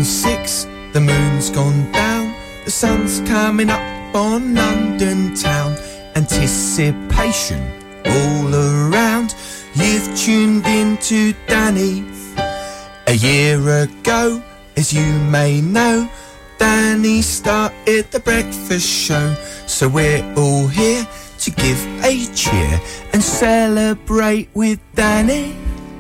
gone 6, the moon's gone down, the sun's coming up on London town. Anticipation all around. You've tuned in to Danny. A year ago, as you may know, Danny started the breakfast show. So we're all here to give a cheer and celebrate with Danny.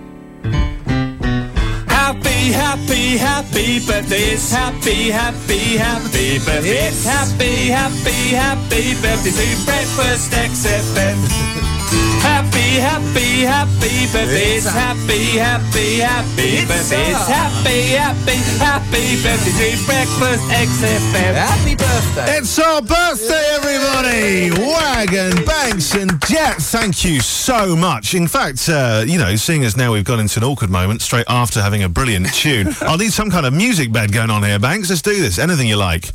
Happy, happy, happy birthday. It's happy, happy, happy birthday. It's happy, happy, happy birthday to Breakfast XFM. Happy, happy, happy birthday. It's happy, happy, happy birthday. It's happy, happy, happy birthday to Breakfast XFM. Happy birthday. It's our birthday, everybody! Wagon, Banks and Jet, thank you so much. In fact, you know, seeing as now we've got into an awkward moment straight after having a brilliant tune, I'll need some kind of music bed going on here, Banks. Let's do this. Anything you like.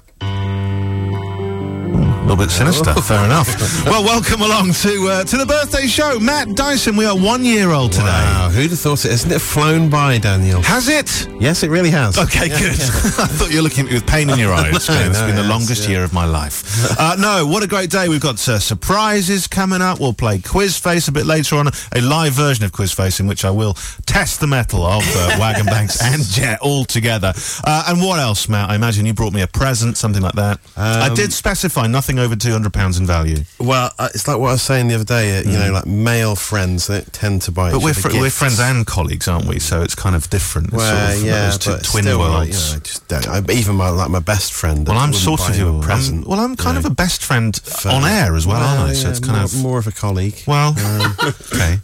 A little bit sinister, fair enough. Well, welcome along to the birthday show. Matt Dyson, we are 1 year old today. Wow, who'd have thought it? Isn't it flown by, Daniel? Has it? Yes, it really has. Okay, good. I thought you were looking at me with pain in your eyes. It's been the longest year of my life. No, what a great day. We've got surprises coming up. We'll play Quiz Face a bit later on, a live version of Quiz Face in which I will test the mettle of Wagon, Banks and Jet all together. And what else, Matt? I imagine you brought me a present, something like that. I did specify nothing over £200 in value. Well, it's like what I was saying the other day, you know, like male friends, they tend to buy But each other we're gifts. friends and colleagues, aren't we? So it's kind of different. It's Well, sort of yeah, those but twin still, worlds. like, you know, I just don't. Even my best friend. Well, I'm wouldn't sort buy of him your a present. I'm kind of a best friend on air as well, aren't I? So it's kind of more of a colleague. well, okay,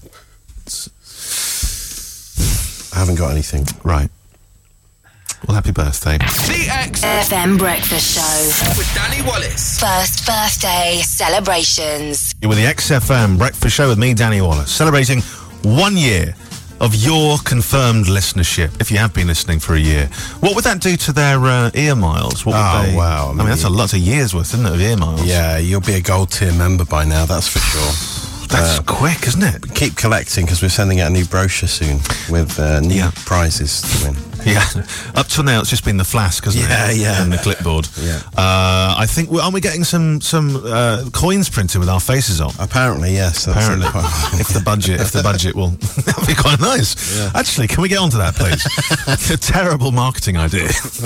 I haven't got anything. right. Well, happy birthday. The XFM Breakfast Show with Danny Wallace. First birthday celebrations. You're with the XFM Breakfast Show with me, Danny Wallace, celebrating 1 year of your confirmed listenership. If you have been listening for a year, what would that do to their ear miles? What would they? Wow. I mean, that's a lot of years worth, isn't it, of ear miles? Yeah, you'll be a gold tier member by now, that's for sure. That's quick, isn't it? Keep collecting because we're sending out a new brochure soon with new prizes to win. Yeah, up till now it's just been the flask, hasn't it? Yeah. And the clipboard. Yeah. I think aren't we getting some coins printed with our faces on? Apparently, yes. That's Apparently, if the budget will, that'd be quite nice. Yeah. Actually, can we get onto that, please? It's a terrible marketing idea.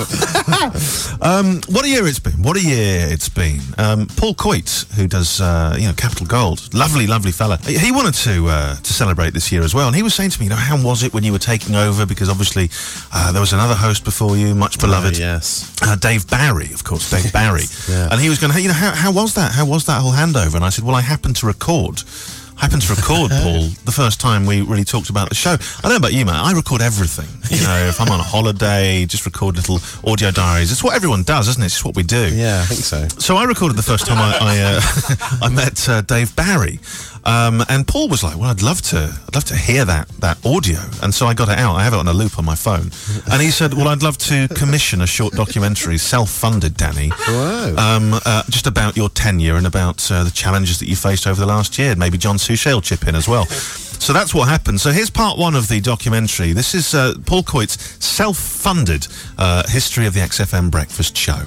What a year it's been. What a year it's been. Paul Coit, who does Capital Gold, lovely fella. He wanted to celebrate this year as well, and he was saying to me, how was it when you were taking over? Because obviously there was another host before you, much beloved. Yes. Dave Barry, of course, Dave Barry. Yeah. And he was going, how was that? How was that whole handover? And I said, well, I happened to record, Paul, the first time we really talked about the show. I don't know about you, man. I record everything. If I'm on a holiday, just record little audio diaries. It's what everyone does, isn't it? It's just what we do. Yeah, I think so. So I recorded the first time I met Dave Barry. And Paul was like, well, I'd love to hear that audio. And so I got it out. I have it on a loop on my phone. And he said, well, I'd love to commission a short documentary, self-funded, Danny. Wow. Just about your tenure and about the challenges that you faced over the last year. Maybe John Suchet will chip in as well. So that's what happened. So here's part one of the documentary. This is Paul Coit's self-funded history of the XFM Breakfast Show.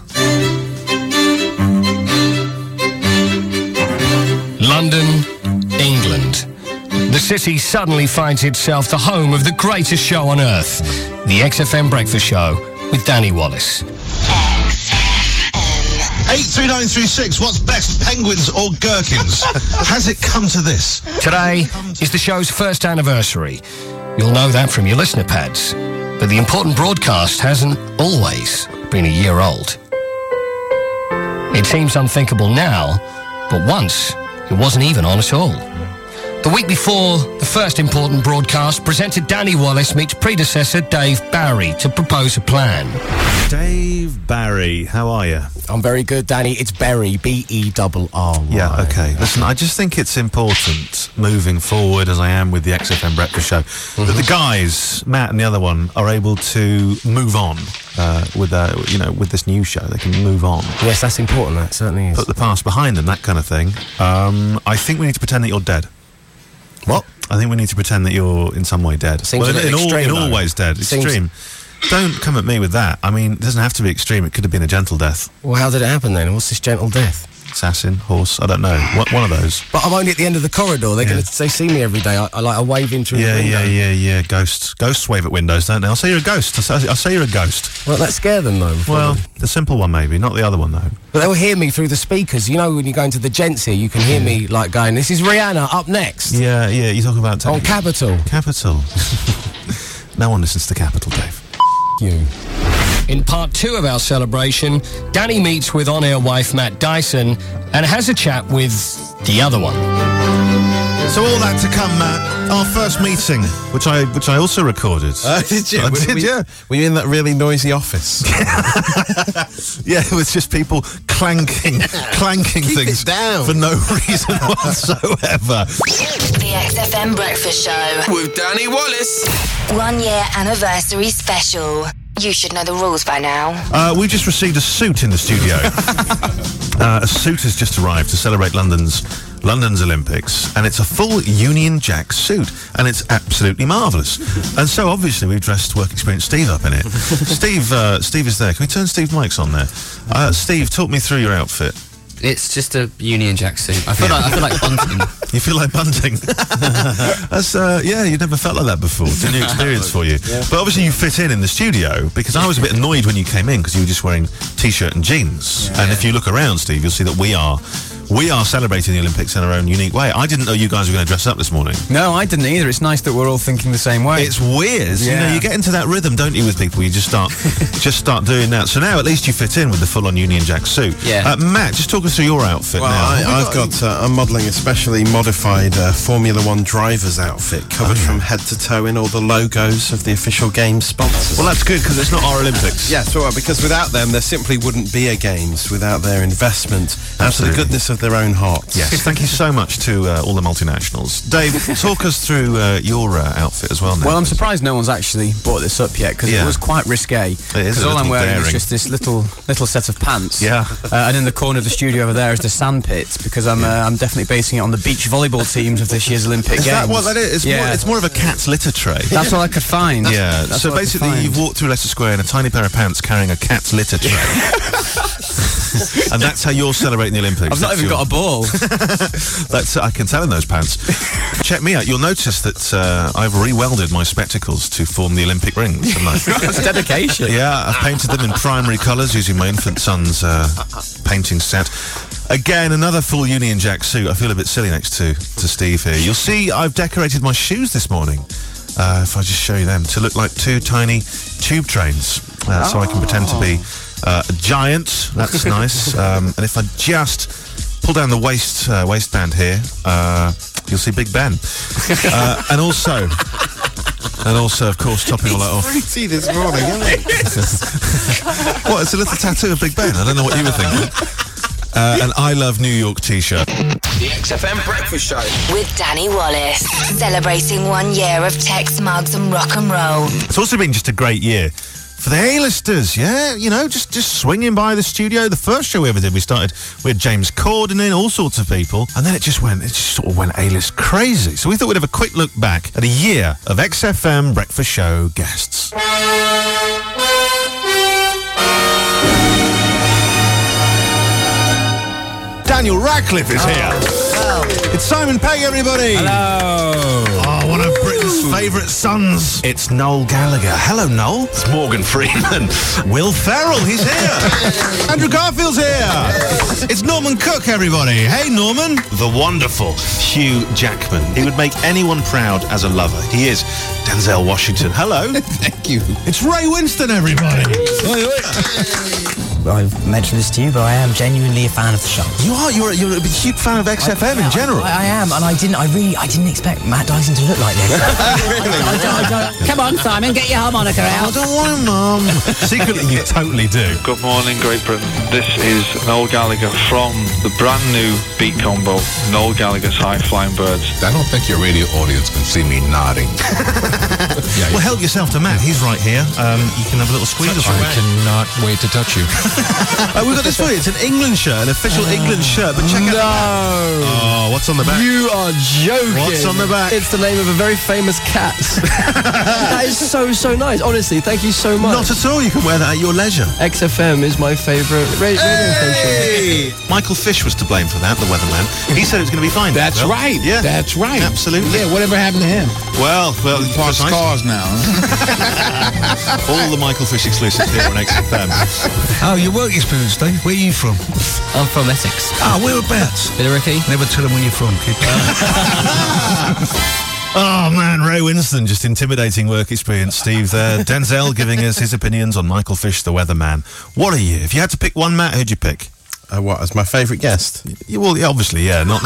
London, England. The city suddenly finds itself the home of the greatest show on earth, the XFM Breakfast Show with Danny Wallace. 83936, what's best, penguins or gherkins? Has it come to this? Today is the show's first anniversary. You'll know that from your listener pads. But the important broadcast hasn't always been a year old. It seems unthinkable now, but once it wasn't even on at all. The week before the first important broadcast, presenter Danny Wallace meets predecessor Dave Barry to propose a plan. Dave Barry, how are you? I'm very good, Danny. It's Berry, B-E-R-R-Y. Yeah, okay. Listen, I just think it's important, moving forward, as I am with the XFM Breakfast Show, that the guys, Matt and the other one, are able to move on with this new show. They can move on. Yes, that's important. That certainly is. Put the past behind them, that kind of thing. I think we need to pretend that you're dead. What? I think we need to pretend that you're in some way dead. Seems a bit extreme, in though. all ways dead. Seems- Extreme. Don't come at me with that. I mean, it doesn't have to be extreme. It could have been a gentle death. Well, how did it happen then? What's this gentle death? Assassin, horse, I don't know. One of those. But I'm only at the end of the corridor. They see me every day. I wave in through the window. Yeah. Ghosts wave at windows, don't they? I'll say you're a ghost. I'll say you're a ghost. Well, that scare them, though. Well, the simple one, maybe. Not the other one, though. But they'll hear me through the speakers. You know, when you go into the gents here, you can hear me, like, going, this is Rihanna, up next. Yeah, you're talking about... On Capital. Capital. No one listens to Capital, Dave. You. In part 2 of our celebration, Danny meets with on-air wife Matt Dyson and has a chat with the other one. So all that to come, Matt. Our first meeting, which I also recorded. Did you? I did, yeah. Were you in that really noisy office? Yeah, it was just people clanking things down. for no reason whatsoever. The XFM Breakfast Show. With Danny Wallace. 1 year anniversary special. You should know the rules by now. We just received a suit in the studio. A suit has just arrived to celebrate London's Olympics, and it's a full Union Jack suit, and it's absolutely marvellous. And so obviously we've dressed Work Experience Steve up in it. Steve is there. Can we turn Steve's mics on there? Steve, talk me through your outfit. It's just a Union Jack suit. I feel like bunting. You feel like bunting? That's you never felt like that before. It's a new experience for you. Yeah. But obviously you fit in the studio, because I was a bit annoyed when you came in because you were just wearing t-shirt and jeans. And if you look around, Steve, you'll see that we are celebrating the Olympics in our own unique way. I didn't know you guys were going to dress up this morning. No, I didn't either. It's nice that we're all thinking the same way. It's weird. You know, you get into that rhythm, don't you, with people? You just start doing that. So now at least you fit in with the full-on Union Jack suit. Yeah. Matt, just talk us through your outfit now. I'm modelling a specially modified Formula One driver's outfit, covered from head to toe in all the logos of the official game sponsors. Well, that's good, because it's not our Olympics. Yes, well, because without them, there simply wouldn't be a Games, without their investment and for the goodness of their own hearts. Yes, thank you so much to all the multinationals. Dave, talk us through your outfit as well now. Well, I'm surprised no one's actually brought this up yet, because it was quite risque. Because all I'm wearing is just this little set of pants. Yeah. And in the corner of the studio over there is the sandpit, because I'm definitely basing it on the beach volleyball teams of this year's Olympic Games. Is that what that is? It's more of a cat's litter tray. That's all I could find. Yeah. So basically, you've walked through Leicester Square in a tiny pair of pants carrying a cat's litter tray. And that's how you're celebrating the Olympics. I've not even got a ball. I can tell in those pants. Check me out. You'll notice that I've re-welded my spectacles to form the Olympic rings. That's dedication. Yeah, I've painted them in primary colours using my infant son's painting set. Again, another full Union Jack suit. I feel a bit silly next to Steve here. You'll see I've decorated my shoes this morning. If I just show you them, to look like two tiny tube trains. So I can pretend to be a giant. That's nice. And if I just pull down the waistband here, you'll see Big Ben. And also, of course, topping all that off. Pretty this morning, isn't it? What? It's a little tattoo of Big Ben. I don't know what you were thinking. An I Love New York t-shirt. The XFM Breakfast Show. With Danny Wallace. Celebrating 1 year of Tex Mugs and rock and roll. It's also been just a great year for the A-listers, yeah? You know, just swinging by the studio. The first show we ever did, we had James Corden in, all sorts of people. And then it just sort of went A-list crazy. So we thought we'd have a quick look back at a year of XFM Breakfast Show guests. Daniel Radcliffe is here. Wow. It's Simon Pegg, everybody. Hello. Oh, one of Britain's favourite sons. It's Noel Gallagher. Hello, Noel. It's Morgan Freeman. Will Ferrell, he's here. Andrew Garfield's here. It's Norman Cook, everybody. Hey, Norman. The wonderful Hugh Jackman. He would make anyone proud as a lover. He is Denzel Washington. Hello. Thank you. It's Ray Winston, everybody. I've mentioned this to you, but I am genuinely a fan of the show. You are? You're a huge fan of XFM in general? I am, and I didn't expect Matt Dyson to look like this. Come on, Simon, get your harmonica out. I don't want him, Mum. Secretly, you totally do. Good morning, Great Britain. This is Noel Gallagher from the brand new beat combo, Noel Gallagher's High Flying Birds. I don't think your radio audience can see me nodding. Well, help yourself to Matt. He's right here. You can have a little squeeze. I cannot wait to touch you. We've got this for you. It's an England shirt, an official England shirt. But check out the back. Oh, what's on the back? You are joking. What's on the back? It's the name of a very famous cat. That is so nice. Honestly, thank you so much. Not at all. You can wear that at your leisure. XFM is my favourite radio station. Michael Fish was to blame for that, the weatherman. He said it was going to be fine. That's right. Yeah. That's right. Absolutely. Yeah, whatever happened to him? Well, He parks cars now. All the Michael Fish exclusives here on XFM. Oh, your work experience, Dave? Where are you from? I'm from Essex. Ah, whereabouts? Billericay. Never tell them where you're from, kid. Oh, man, Ray Winston, just intimidating work experience, Steve there. Denzel giving us his opinions on Michael Fish, the weatherman. What are you? If you had to pick one, Matt, who'd you pick? What, as my favourite guest? Well, yeah, obviously, yeah. Not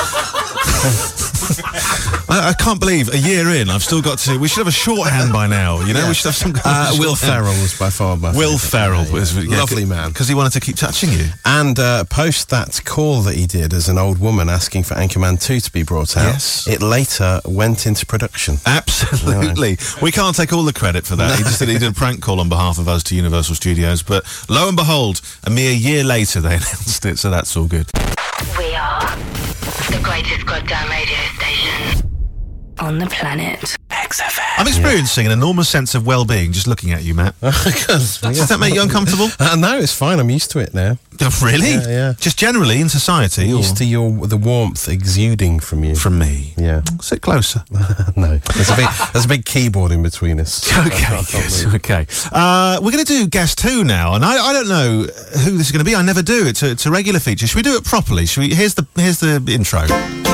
I can't believe a year in, I've still got to... We should have a shorthand by now, you know? Yeah. We should have some... Will Ferrell was by far my Will Ferrell was... Yeah, lovely man. Because he wanted to keep touching you. And post that call that he did as an old woman asking for Anchorman 2 to be brought out, it later went into production. Absolutely. We can't take all the credit for that. No. He just he did a prank call on behalf of us to Universal Studios, but lo and behold, a mere year later they announced it, so that's all good. We are the greatest goddamn radio station on the planet. XFM. I'm experiencing an enormous sense of well-being just looking at you, Matt. Does that make you uncomfortable? No, it's fine. I'm used to it now. Oh, really? Yeah. Just generally in society? Used to the warmth exuding from you. From me? Yeah. Sit closer. No. There's a big keyboard in between us. Okay, good. Okay. We're going to do Guess Who now, and I don't know who this is going to be. I never do. It's a regular feature. Should we do it properly? Here's the intro.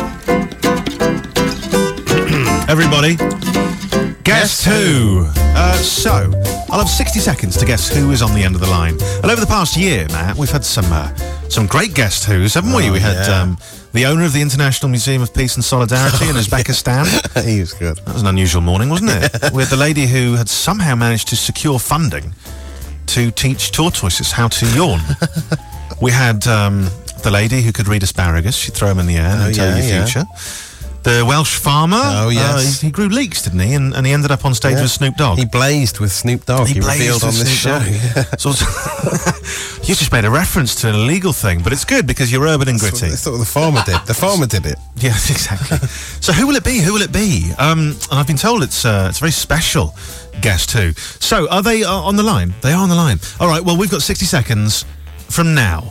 Everybody, guess who? So, I'll have 60 seconds to guess who is on the end of the line. And over the past year, Matt, we've had some great guess who's, haven't we? We had the owner of the International Museum of Peace and Solidarity in Uzbekistan. He was good. That was an unusual morning, wasn't it? We had the lady who had somehow managed to secure funding to teach tortoises how to yawn. We had the lady who could read asparagus. She'd throw them in the air and tell you your future. The Welsh farmer. Oh, yes. He grew leeks, didn't he? And he ended up on stage with Snoop Dogg. He blazed with Snoop Dogg. He revealed on this show. So, you just made a reference to an illegal thing, but it's good because you're urban and gritty. That's what the farmer did. The farmer did it. Yeah, exactly. So who will it be? Who will it be? And I've been told it's a very special guest who. So are they on the line? They are on the line. All right, well, we've got 60 seconds from now.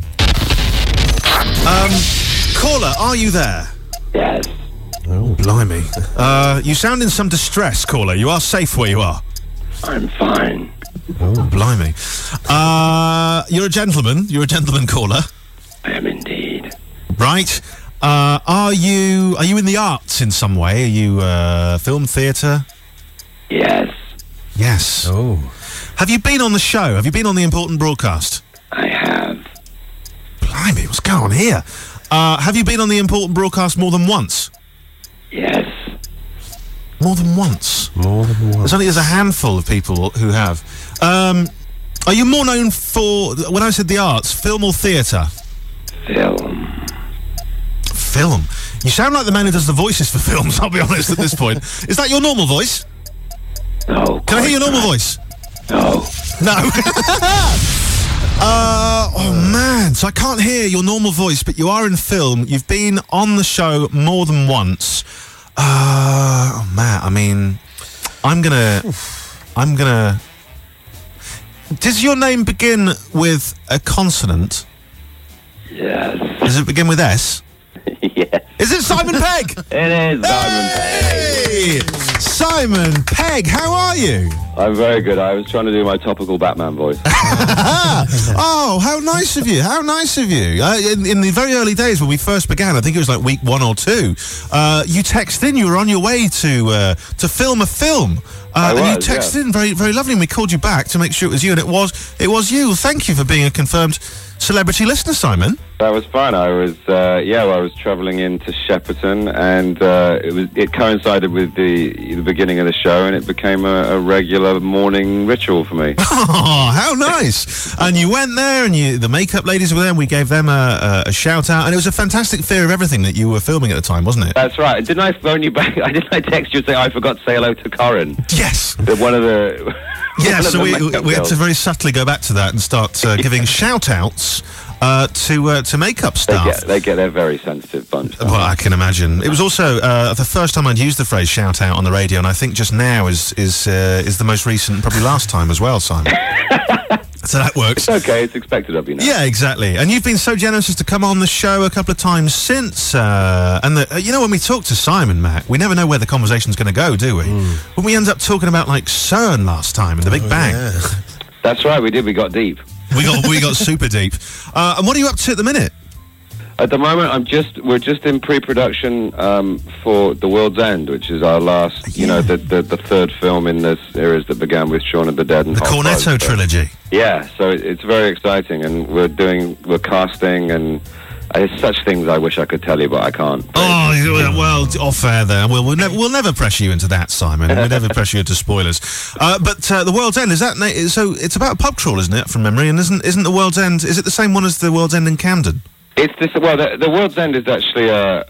Caller, are you there? Yes. Oh, blimey. You sound in some distress, caller. You are safe where you are. I'm fine. Oh, blimey. You're a gentleman. You're a gentleman caller. I am indeed. Right. Are you in the arts in some way? Are you film, theatre? Yes. Yes. Oh. Have you been on the show? Have you been on the important broadcast? I have. Blimey, what's going on here? Have you been on the important broadcast more than once? Yes. More than once? More than once. There's a handful of people who have. Are you more known for, when I said the arts, film or theatre? Film. Film? You sound like the man who does the voices for films, I'll be honest at this point. Is that your normal voice? No. Can I hear your normal voice? No. No. Oh man, so I can't hear your normal voice, but you are in film. You've been on the show more than once. Oh man, I mean, I'm gonna... Does your name begin with a consonant? Yes. Does it begin with S? Yes. Is it Simon Pegg? It is Simon Hey! Pegg. Simon Pegg, how are you? I'm very good. I was trying to do my topical Batman voice. Oh, how nice of you! How nice of you! In the very early days when we first began, I think it was like week 1 or 2. You texted in. You were on your way to film a film, and you texted in very, very lovely. And we called you back to make sure it was you, and it was you. Thank you for being a confirmed celebrity listener, Simon. That was fun. I was, I was travelling into Shepperton, and it coincided with the beginning of the show, and it became a regular morning ritual for me. Oh, how nice! And you went there, and the makeup ladies were there, and we gave them a shout out, and it was a fantastic Fear of Everything that you were filming at the time, wasn't it? That's right. Didn't I phone you back? Didn't I text you and say I forgot to say hello to Corin? Yes. One of the. Yeah, so we had to very subtly go back to that and start giving shout-outs to makeup staff. They get their very sensitive bunch. Well, I can imagine. It was also the first time I'd used the phrase shout-out on the radio, and I think just now is the most recent, probably last time as well, Simon. So that works. It's okay, it's expected of you now. Yeah, exactly. And you've been so generous as to come on the show a couple of times since. When we talk to Simon, Matt, we never know where the conversation's going to go, do we? When we end up talking about, like, CERN last time and the Big Bang. Yeah. That's right, we did. We got deep. We got super deep. And what are you up to at the minute? At the moment, we're just in pre-production for The World's End, which is our last, the third film in this series that began with Shaun of the Dead and the Cornetto trilogy. Yeah, so it's very exciting, and we're casting, and there's such things I wish I could tell you, but I can't. Oh, well, off air there. We'll never pressure you into that, Simon. We'll never pressure you into spoilers. But The World's End, is that so? It's about a pub crawl, isn't it? From memory, and isn't The World's End? Is it the same one as The World's End in Camden? It's this. Well, the World's End is actually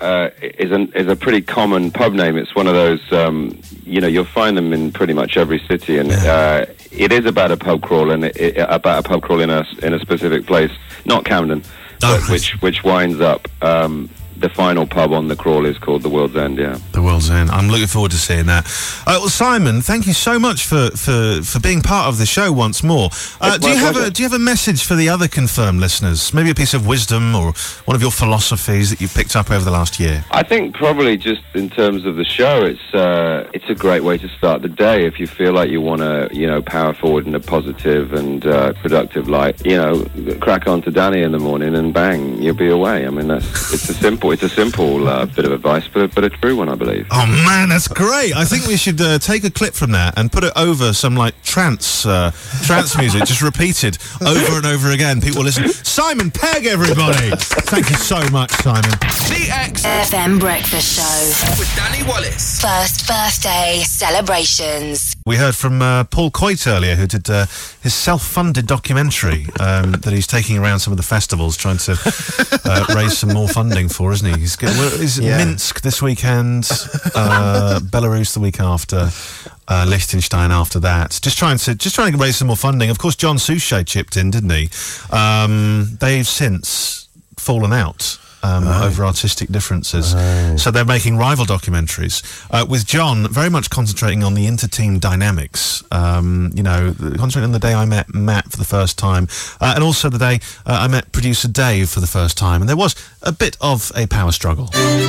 is a pretty common pub name. It's one of those. You'll find them in pretty much every city, and it is about a pub crawl, and about a pub crawl in a specific place, not Camden, but which winds up. The final pub on the crawl is called The World's End, yeah. The World's End. I'm looking forward to seeing that. Well, Simon, thank you so much for being part of the show once more. Do you have a message for the other confirmed listeners? Maybe a piece of wisdom or one of your philosophies that you've picked up over the last year? I think probably just in terms of the show, it's a great way to start the day if you feel like you want to, power forward in a positive and productive light. Crack on to Danny in the morning and bang, you'll be away. I mean, it's a simple bit of advice, but a true one, I believe. Oh man, that's great! I think we should take a clip from that and put it over some like trance music, just repeated over and over again. People listen. Simon Pegg, everybody! Thank you so much, Simon. The XFM Breakfast Show with Danny Wallace. First birthday celebrations. We heard from Paul Coit earlier, who did his self-funded documentary that he's taking around some of the festivals, trying to raise some more funding for, isn't he? He's Minsk this weekend, Belarus the week after, Liechtenstein after that. Just trying to raise some more funding. Of course, John Suchet chipped in, didn't he? They've since fallen out. Over artistic differences. So they're making rival documentaries, with John very much concentrating on the inter-team dynamics, concentrating on the day I met Matt for the first time, and also the day I met producer Dave for the first time, and there was a bit of a power struggle.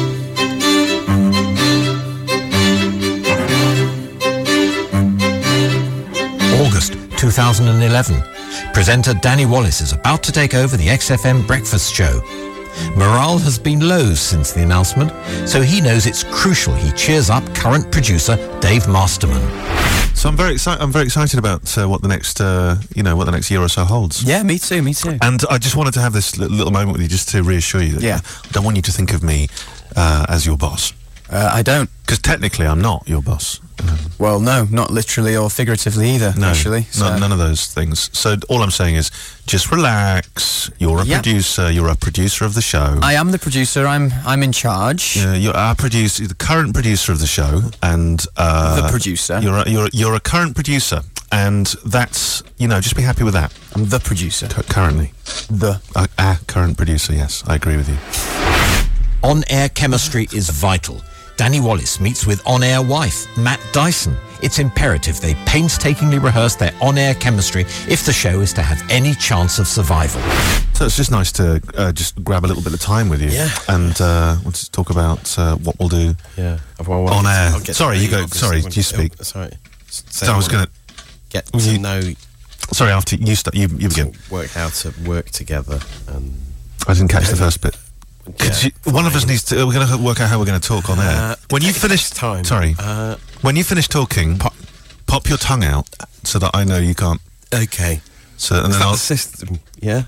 August 2011. Presenter Danny Wallace is about to take over the XFM Breakfast Show. Morale has been low since the announcement, so he knows it's crucial he cheers up current producer Dave Masterman. So I'm very excited about what the next year or so holds. Yeah, me too. And I just wanted to have this little moment with you just to reassure you that I don't want you to think of me as your boss. I don't. Because technically I'm not your boss. Well, no, not literally or figuratively either, actually. So. None of those things. So all I'm saying is, just relax. You're a producer. You're a producer of the show. I am the producer. I'm in charge. You're our producer, the current producer of the show, and the producer. You're a current producer, and that's just be happy with that. I'm the producer currently. Our current producer. Yes, I agree with you. On-air chemistry is vital. Danny Wallace meets with on-air wife, Matt Dyson. It's imperative they painstakingly rehearse their on-air chemistry if the show is to have any chance of survival. So it's just nice to just grab a little bit of time with you. Yeah. And let's talk about what we'll do on air. Sorry, you go. Sorry, you speak. Sorry. So I was going to get to know... Sorry, after you start, you begin. Work how to work together. I didn't catch the first bit. One of us needs to. We're going to work out how we're going to talk on air. When you finish, when you finish talking, pop your tongue out so that I know you can't. Okay. So and then the system. Yeah.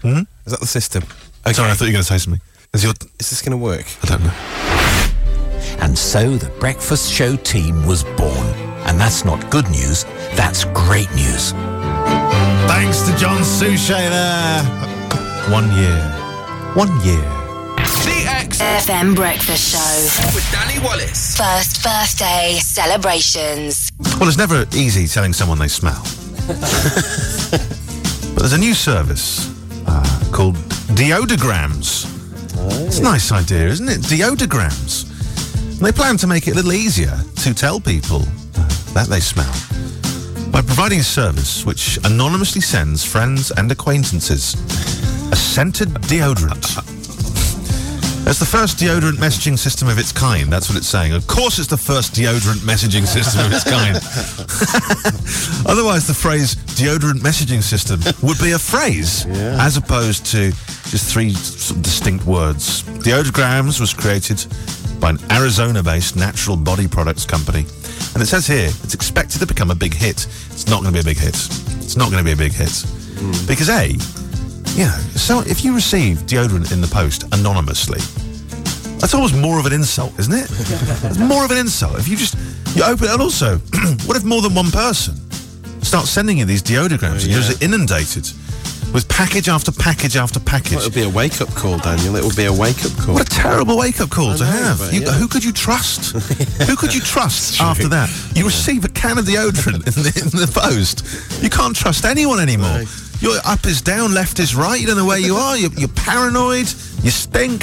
Is that the system? Okay. Sorry, I thought you were going to say something. Is this going to work? I don't know. And so the Breakfast Show team was born. And that's not good news, that's great news. Thanks to John Suchet there. 1 year. 1 year. The XFM Breakfast Show with Danny Wallace. First birthday celebrations. Well, it's never easy telling someone they smell. But there's a new service called Deodograms. It's a nice idea, isn't it? Deodograms. And they plan to make it a little easier to tell people that they smell by providing a service which anonymously sends friends and acquaintances a scented deodorant. It's the first deodorant messaging system of its kind. That's what it's saying. Of course it's the first deodorant messaging system of its kind. Otherwise the phrase deodorant messaging system would be a phrase as opposed to just three distinct words. Deodograms was created by an Arizona-based natural body products company. And it says here, it's expected to become a big hit. It's not going to be a big hit. It's not going to be a big hit. Because so if you receive deodorant in the post anonymously, that's almost more of an insult, isn't it? It's more of an insult. If you open it, and also, what if more than one person starts sending you these deodograms and you're just inundated with package after package after package? Well, it'll be a wake-up call, Daniel. It will be a wake-up call. What a terrible wake-up call to have. Who could you trust? Who could you trust after that? You receive a can of deodorant in the post. You can't trust anyone anymore. Your up is down, left is right. You don't know where you are. You're paranoid. You stink.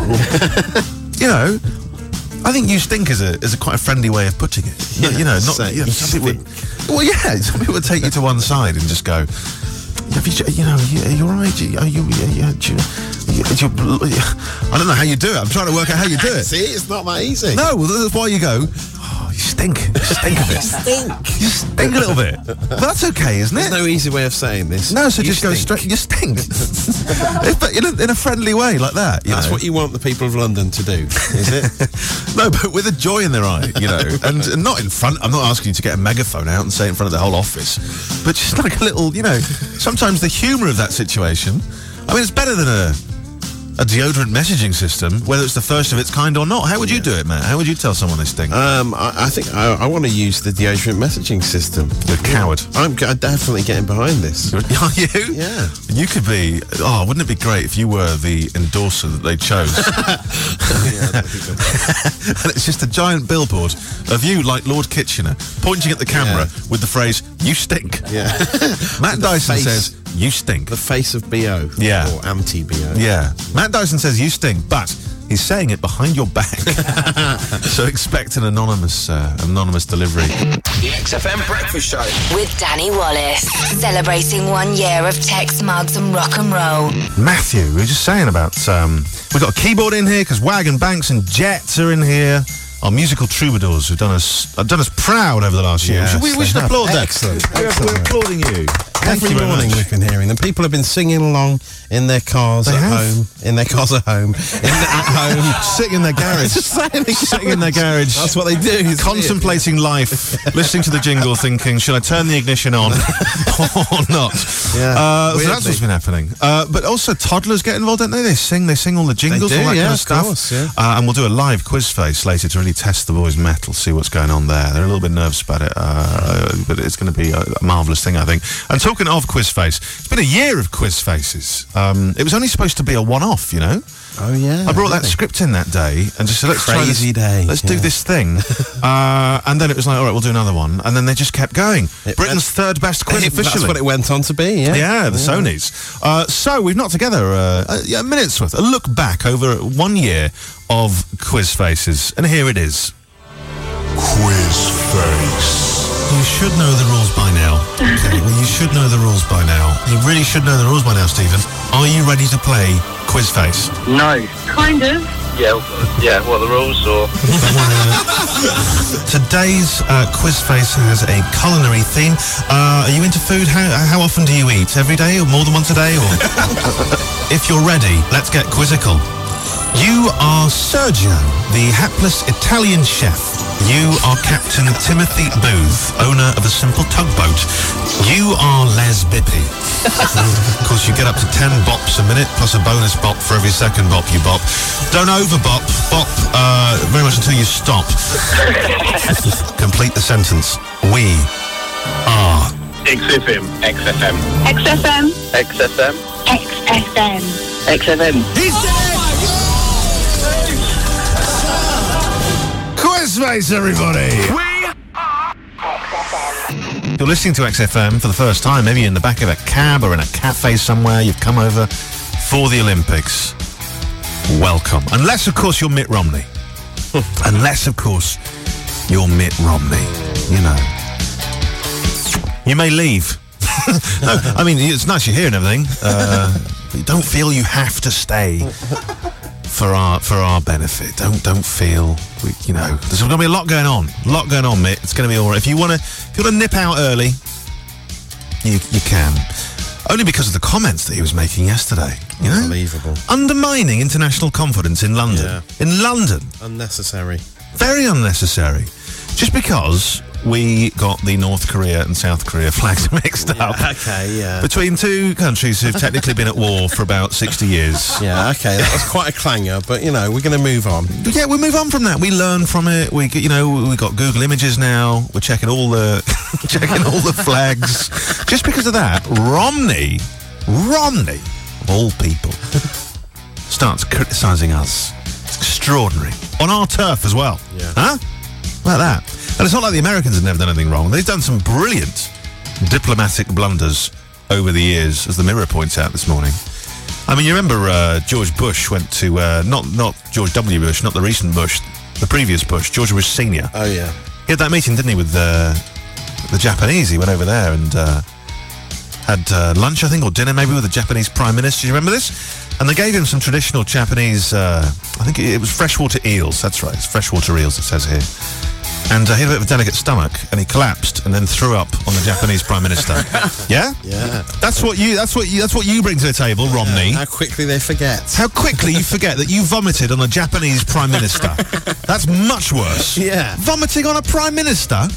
I think you stink is a quite a friendly way of putting it. Some people would take you to one side and just go, you're right. I don't know how you do it. I'm trying to work out how you do it. See, it's not that easy. No, well, that's why you go, you stink. You stink a bit. You stink a little bit. But that's okay, isn't it? There's no easy way of saying this. No, so just go straight, you stink. But in a friendly way like that. That's what you want the people of London to do, is it? No, but with a joy in their eye, and not in front. I'm not asking you to get a megaphone out and say it in front of the whole office, but just like a little, sometimes the humour of that situation. I mean, it's better than a deodorant messaging system, whether it's the first of its kind or not. How would you do it, Matt? How would you tell someone they stink? I think I want to use the deodorant messaging system. You're a coward. I'm definitely getting behind this. Are you? Yeah. You could be... Oh, wouldn't it be great if you were the endorser that they chose? And it's just a giant billboard of you, like Lord Kitchener, pointing at the camera with the phrase, "You stink." Yeah. Matt Dyson says, "You stink." The face of BO. Yeah. Or anti-BO. Yeah. Matt Dyson says, "You stink," but he's saying it behind your back. So expect an anonymous delivery. The XFM Breakfast Show with Danny Wallace, celebrating 1 year of Tex Mugs and rock and roll. Matthew, we were just saying about we've got a keyboard in here because Wagon Banks and Jets are in here. Our musical troubadours who've done us proud over the last year. Yes, we should applaud that. Excellent. We're applauding you. Every morning we've been hearing them. People have been singing along in their cars at home. In their cars at home. At home. Sitting in their garage. Sitting in their garage. That's what they do. Contemplating life. Listening to the jingle thinking, should I turn the ignition on or not? Yeah. So that's what's been happening. But also toddlers get involved, don't they? They sing all the jingles, all that kind of stuff. Course, yeah. And we'll do a live quiz face later to really test the boys' mettle, see what's going on there. They're a little bit nervous about it, but it's going to be a marvellous thing, I think. And talking of quiz face, it's been a year of quiz faces. It was only supposed to be a one-off, Oh yeah. I brought that script in that day and just said, let's try this. Let's do this thing. And then it was like, all right, we'll do another one. And then they just kept going. Britain's third best quiz officially. That's what it went on to be, yeah. Yeah, the Sonys. So we've knocked together a minute's worth, a look back over 1 year of quiz faces. And here it is. Quiz face. You should know the rules by now. Okay, well, you should know the rules by now. You really should know the rules by now, Stephen. Are you ready to play Quiz Face? No. Kind of. Yeah, what are the rules, or? Today's Quiz Face has a culinary theme. Are you into food? How often do you eat? Every day or more than once a day? Or if you're ready, let's get quizzical. You are Sergio, the hapless Italian chef. You are Captain Timothy Booth, owner of a simple tugboat. You are Les Bippy. Of course, you get up to 10 bops a minute, plus a bonus bop for every second bop you bop. Don't over-bop. Bop very much until you stop. Complete the sentence. We are... XFM. XFM. XFM. XFM. XFM. XFM. He's dead! Quizface, everybody! You're listening to XFM for the first time, maybe in the back of a cab or in a cafe somewhere. You've come over for the Olympics. Welcome. Unless, of course, you're Mitt Romney. Unless, of course, you're Mitt Romney. You know. You may leave. No, I mean, it's nice you're here and everything. But don't feel you have to stay for our benefit. Don't feel, you know. There's going to be a lot going on. A lot going on, Mitt. It's going to be all right. If you want to nip out early, you can. Only because of the comments that he was making yesterday. You know? Unbelievable. Undermining international confidence in London. Yeah. In London. Unnecessary. Very unnecessary. Just because we got the North Korea and South Korea flags mixed up. Okay, yeah. Between two countries who've technically been at war for about 60 years. Yeah, okay, that was quite a clanger, but, you know, we're going to move on. Yeah, we'll move on from that. We learn from it. We got Google Images now. We're checking all the flags. Just because of that, Romney, of all people, starts criticising us. It's extraordinary. On our turf as well. Yeah. Huh? Like that. And it's not like the Americans have never done anything wrong. They've done some brilliant diplomatic blunders over the years, as the Mirror points out this morning. I mean, you remember George Bush went to, not George W. Bush, not the recent Bush, the previous Bush, George Bush Sr. Oh, yeah. He had that meeting, didn't he, with the Japanese. He went over there and had lunch, I think, or dinner maybe with the Japanese Prime Minister. Do you remember this? And they gave him some traditional Japanese, I think it was freshwater eels. That's right, it's freshwater eels, it says here. And he had a bit of a delicate stomach, and he collapsed and then threw up on the Japanese Prime Minister. Yeah? Yeah. That's what you bring to the table, Romney. How quickly they forget. How quickly you forget that you vomited on a Japanese Prime Minister. That's much worse. Yeah. Vomiting on a Prime Minister?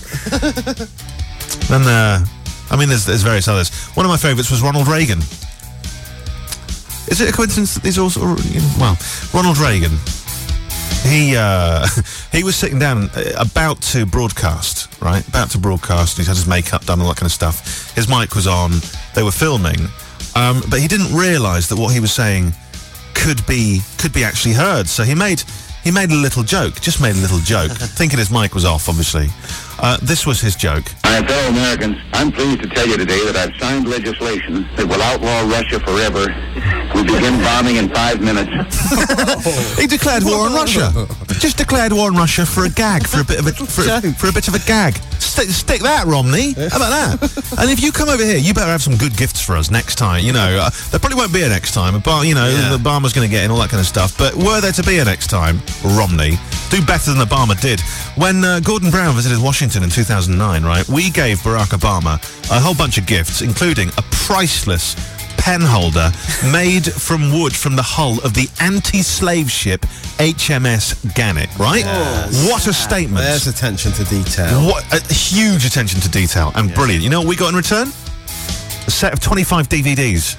Then, I mean, there's various others. One of my favourites was Ronald Reagan. Is it a coincidence that these all sort of, well, Ronald Reagan, he was sitting down about to broadcast, right? About to broadcast. He's had his makeup done, all that kind of stuff. His mic was on. They were filming, but he didn't realise that what he was saying could be actually heard. So he made a little joke. Just made a little joke, thinking his mic was off. Obviously, this was his joke. My fellow Americans, I'm pleased to tell you today that I've signed legislation that will outlaw Russia forever. We begin bombing in 5 minutes. He declared war on Russia. Just declared war on Russia for a gag, for a bit of a gag. Stick that, Romney. How about that? And if you come over here, you better have some good gifts for us next time. You know, there probably won't be a next time. Obama's going to get in, all that kind of stuff. But were there to be a next time, Romney, do better than Obama did. When Gordon Brown visited Washington in 2009, right, we gave Barack Obama a whole bunch of gifts, including a priceless pen holder made from wood from the hull of the anti-slave ship HMS Gannet, right? Yes. What a statement. There's attention to detail. What a huge attention to detail, and brilliant. You know what we got in return? A set of 25 DVDs.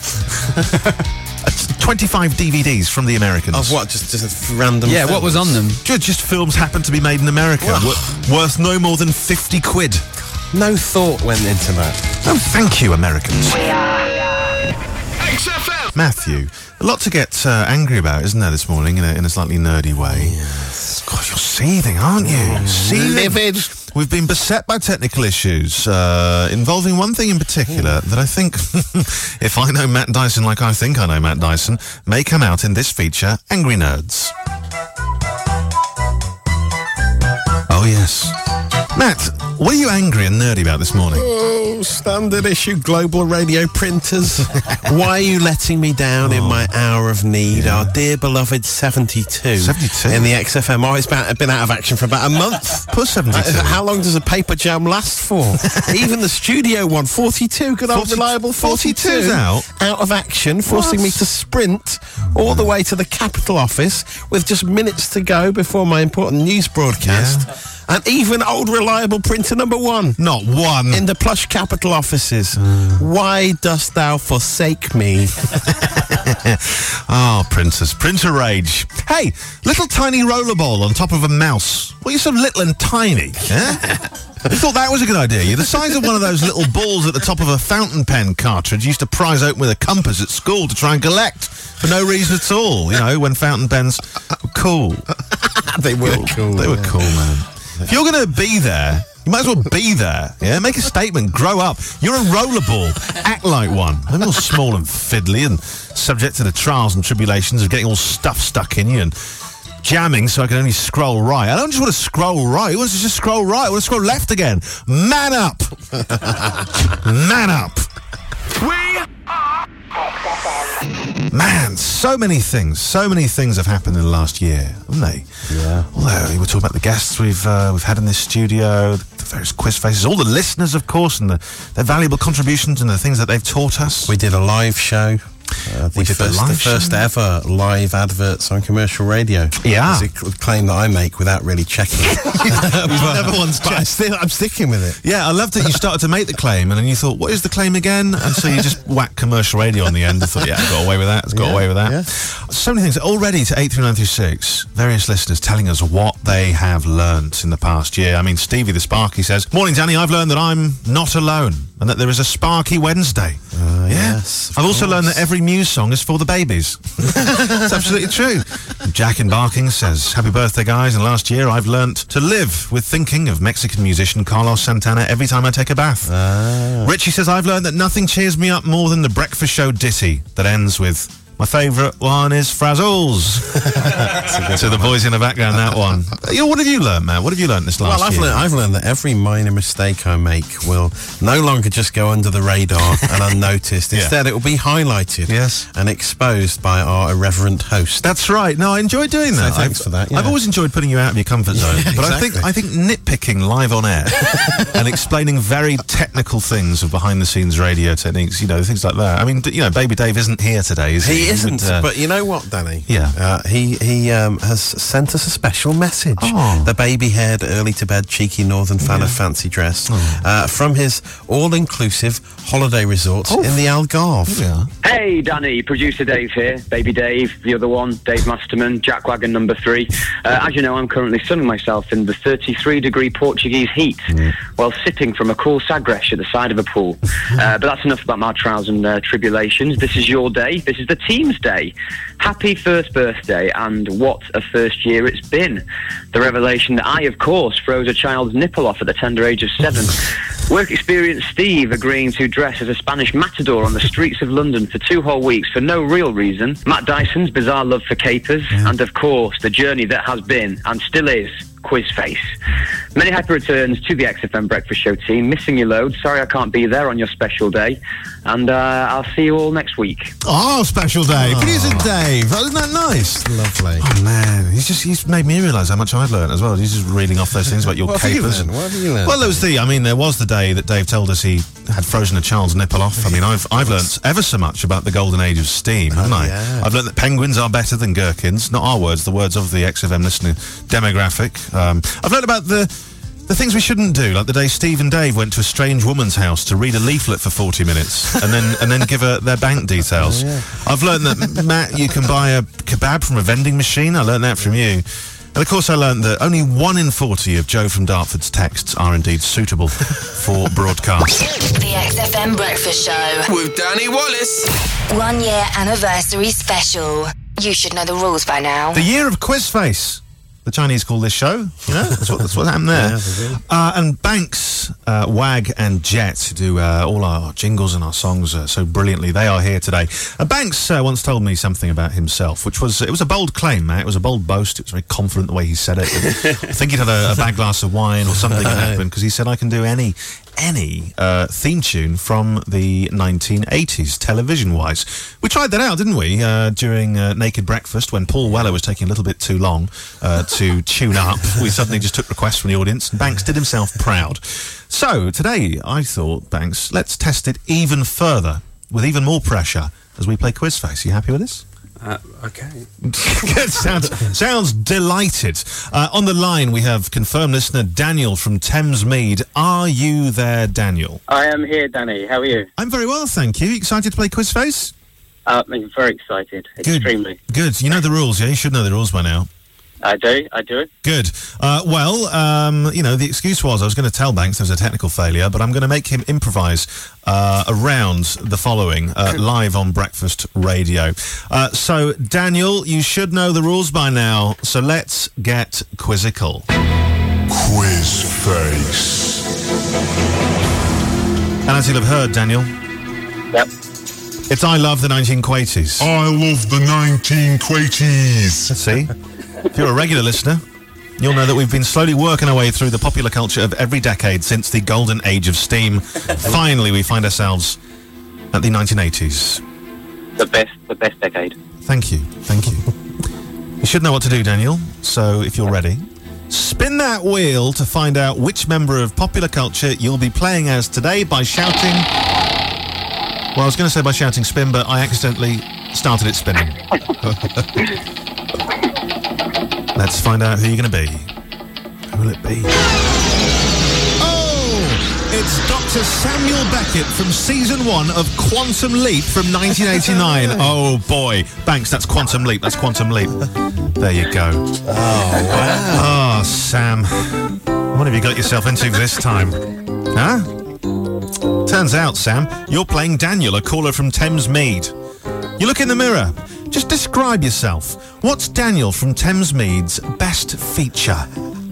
25 DVDs from the Americans. Of what? Just random films? What was on them? Just films happened to be made in America. Worth no more than 50 quid. No thought went into that. Oh, thank you, Americans. We are XFM. Matthew, a lot to get angry about, isn't there, this morning, in a slightly nerdy way? Yes. God, you're seething, aren't you? Seething. Livid. We've been beset by technical issues involving one thing in particular that I think, if I know Matt Dyson like I think I know Matt Dyson, may come out in this feature, Angry Nerds. Oh, yes. Matt, what are you angry and nerdy about this morning? Oh, standard issue global radio printers. Why are you letting me down in my hour of need? Our dear beloved 72. 72? In the XFM. Oh, it's been out of action for about a month. Put 72. How long does a paper jam last for? Even the studio one, 42. Good old reliable 42's out of action, forcing me to sprint all the way to the Capital Office with just minutes to go before my important news broadcast. And even old reliable printer number 1. Not one. In the plush capital offices. Why dost thou forsake me? Oh, printers. Printer rage. Hey, little tiny rollerball on top of a mouse. Well, you're so little and tiny, eh? You thought that was a good idea. You're the size of one of those little balls at the top of a fountain pen cartridge you used to prise open with a compass at school to try and collect for no reason at all, you know, when fountain pens were cool. They were cool. They were cool, man. If you're going to be there, you might as well be there, yeah? Make a statement, grow up. You're a rollerball. Act like one. I'm all small and fiddly and subject to the trials and tribulations of getting all stuff stuck in you and jamming so I can only scroll right. I don't just want to scroll right. Who wants to just scroll right? I want to scroll left again. Man up! Man up! Man, so many things have happened in the last year, haven't they? Yeah. Although we were talking about the guests we've had in this studio, the various quiz faces, all the listeners, of course, and their valuable contributions and the things that they've taught us. We did a live show. The first ever live adverts on commercial radio. Yeah. It's a claim that I make without really checking. Never once checked. I'm sticking with it. Yeah, I loved that you started to make the claim and then you thought, what is the claim again? And so you just whacked commercial radio on the end and thought, yeah, got away with that. It's got away with that. Yeah. So many things. Already to 83936, various listeners telling us what they have learnt in the past year. I mean, Stevie the Sparky says, morning, Danny, I've learned that I'm not alone and that there is a Sparky Wednesday. Yes. I've also learned that every Muse song is for the babies. It's absolutely true. Jack in Barking says, happy birthday, guys. And last year I've learnt to live with thinking of Mexican musician Carlos Santana every time I take a bath. Richie says, I've learned that nothing cheers me up more than the breakfast show ditty that ends with, my favourite one is Frazzles. To the boys in the background, that one. What have you learnt, man? What have you learnt this last year? I've learned that every minor mistake I make will no longer just go under the radar and unnoticed. Instead, it will be highlighted and exposed by our irreverent host. That's right. No, I enjoy doing that. So thanks for that. Yeah. I've always enjoyed putting you out of your comfort zone. But exactly. I think nitpicking live on air and explaining very technical things of behind-the-scenes radio techniques, you know, things like that. I mean, you know, Baby Dave isn't here today, is he? He isn't, but you know what, Danny? Yeah. He has sent us a special message. Oh. The baby-haired, early-to-bed, cheeky northern fan of fancy dress from his all-inclusive holiday resort in the Algarve. Yeah. Hey, Danny, producer Dave here. Baby Dave, the other one, Dave Masterman, Jackwagon number 3. As you know, I'm currently sunning myself in the 33-degree Portuguese heat while sipping from a cool Sagres at the side of a pool. But that's enough about my trials and tribulations. This is your day. This is the team's day. Happy first birthday, and what a first year it's been. The revelation that I, of course, froze a child's nipple off at the tender age of 7. Work experience Steve agreeing to dress as a Spanish matador on the streets of London for 2 whole weeks for no real reason. Matt Dyson's bizarre love for capers. And, of course, the journey that has been, and still is, Quizface. Many happy returns to the XFM Breakfast Show team. Missing you loads. Sorry I can't be there on your special day. And I'll see you all next week. Oh, special day. Producer Dave. Isn't that nice? Lovely. Oh, man. He's made me realise how much I've learned as well. He's just reading off those things about your capers. What have you learned? Well, there was the day that Dave told us he had frozen a child's nipple off. I mean, I've learnt ever so much about the golden age of steam, haven't I? Yeah. I've learnt that penguins are better than gherkins. Not our words, the words of the XFM listener demographic. I've learnt about the things we shouldn't do, like the day Steve and Dave went to a strange woman's house to read a leaflet for 40 minutes and then give her their bank details. I've learnt that, Matt, you can buy a kebab from a vending machine. I learnt that from you. And of course I learnt that only 1 in 40 of Joe from Dartford's texts are indeed suitable for broadcast. The XFM Breakfast Show with Danny Wallace. 1 year anniversary special. You should know the rules by now. The year of Quizface. The Chinese call this show, you know, that's what happened there. And Banks, Wag and Jet, who do all our jingles and our songs so brilliantly, they are here today. Banks once told me something about himself, which was, it was a bold claim, Matt. It was a bold boast. It was very confident the way he said it. I think he'd had a bad glass of wine or something had happened, because he said, I can do any theme tune from the 1980s, television-wise. We tried that out, didn't we, during Naked Breakfast, when Paul Weller was taking a little bit too long to tune up. We suddenly just took requests from the audience, and Banks did himself proud. So, today, I thought, Banks, let's test it even further, with even more pressure, as we play Quizface. Are you happy with this? Okay. Good, sounds delighted. On the line, we have confirmed listener Daniel from Thamesmead. Are you there, Daniel? I am here, Danny. How are you? I'm very well, thank you. Excited to play Quizface? I'm very excited. Extremely. Good. You know the rules, yeah? You should know the rules by now. I do. Good. The excuse was I was going to tell Banks there was a technical failure, but I'm going to make him improvise around the following live on Breakfast Radio. So, Daniel, you should know the rules by now, so let's get quizzical. Quizface. And as you'll have heard, Daniel... Yep. It's I Love the 1980s. I love the 1980s. Let's see. If you're a regular listener, you'll know that we've been slowly working our way through the popular culture of every decade since the golden age of steam. Finally, we find ourselves at the 1980s. The best decade. Thank you. You should know what to do, Daniel. So, if you're ready, spin that wheel to find out which member of popular culture you'll be playing as today by shouting... Well, I was going to say by shouting spin, but I accidentally started it spinning. Let's find out who you're going to be. Who will it be? Oh! It's Dr. Samuel Beckett from Season 1 of Quantum Leap from 1989. Oh, boy. Banks, that's Quantum Leap. There you go. Oh, wow. Oh, Sam. What have you got yourself into this time? Huh? Turns out, Sam, you're playing Daniel, a caller from Thamesmead. You look in the mirror. Just describe yourself. What's Daniel from Thamesmead's best feature?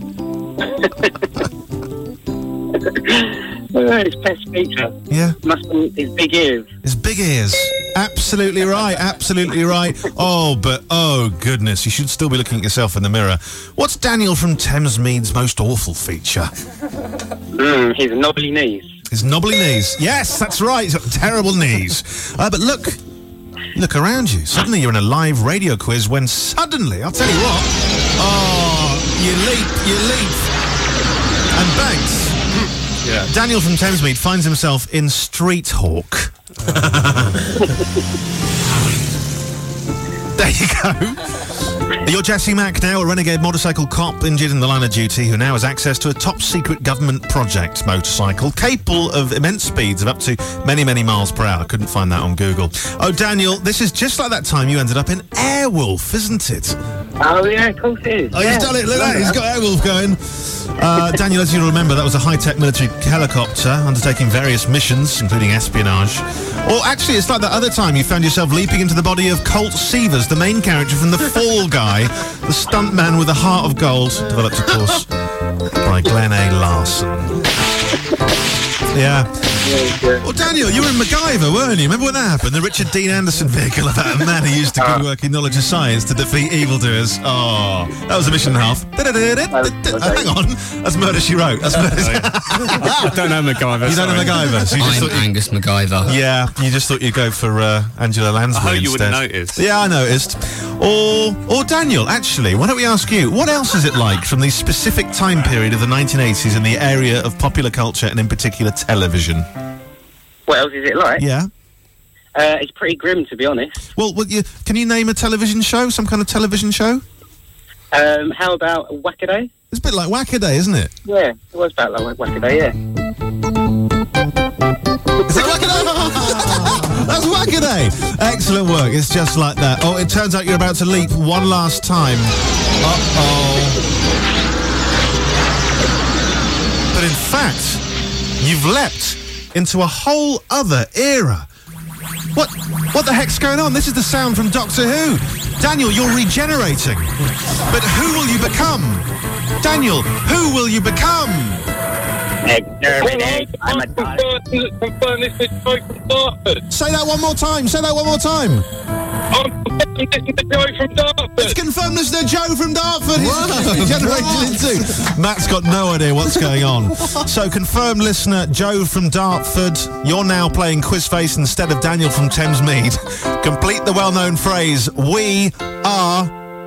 His best feature? Yeah. Must be his big ears. His big ears. Absolutely right. Oh, goodness, you should still be looking at yourself in the mirror. What's Daniel from Thamesmead's most awful feature? His knobbly knees. His knobbly knees. Yes, that's right. He's got terrible knees. But look around you. Suddenly you're in a live radio quiz when suddenly, I'll tell you what, you leap. And Banks, Daniel from Thamesmead finds himself in Street Hawk. There you go. You're Jesse Mack now, a renegade motorcycle cop injured in the line of duty who now has access to a top-secret government project motorcycle capable of immense speeds of up to many, many miles per hour. Couldn't find that on Google. Oh, Daniel, this is just like that time you ended up in Airwolf, isn't it? Oh, yeah, of course it is. Oh, he's done it. Look at that. He's got Airwolf going. Daniel, as you remember, that was a high-tech military helicopter undertaking various missions, including espionage. Or actually, it's like that other time you found yourself leaping into the body of Colt Seavers, the main character from The Fall Guy, the stuntman with a heart of gold, developed, of course, by Glenn A. Larson. Yeah. Well, Daniel, you were in MacGyver, weren't you? Remember when that happened? The Richard Dean Anderson vehicle about a man who used a good working knowledge of science to defeat evildoers. Oh, that was a mission and a half. Hang on. That's Murder, She Wrote. I don't know MacGyver. You don't know MacGyver? So you just I'm Angus MacGyver. Yeah, you just thought you'd go for Angela Lansbury I hope you instead. wouldn't notice. Yeah, I noticed. Or Daniel, actually, why don't we ask you, what else is it like from the specific time period of the 1980s in the area of popular culture and in particular television? What else is it like? Yeah. It's pretty grim, to be honest. Well, can you name a television show? Some kind of television show? How about Wackaday? It's a bit like Wackaday, isn't it? Yeah, it was about like Wackaday, yeah. Is that Wackaday? That's Wackaday! Excellent work. It's just like that. Oh, it turns out you're about to leap one last time. Uh-oh. But in fact, you've leapt into a whole other era. What the heck's going on? This is the sound from Doctor Who. Daniel, you're regenerating. But who will you become? Daniel, who will you become? Exterminate. I'm a confirm this is Joe from Dartford. Say that one more time. I'm confirming this is Joe from Dartford. It's confirmed this is Joe from Dartford. He's regenerated into. Matt's got no idea what's going on. So, confirmed listener Joe from Dartford, you're now playing Quizface instead of Daniel from Thamesmead. Complete the well-known phrase, we are...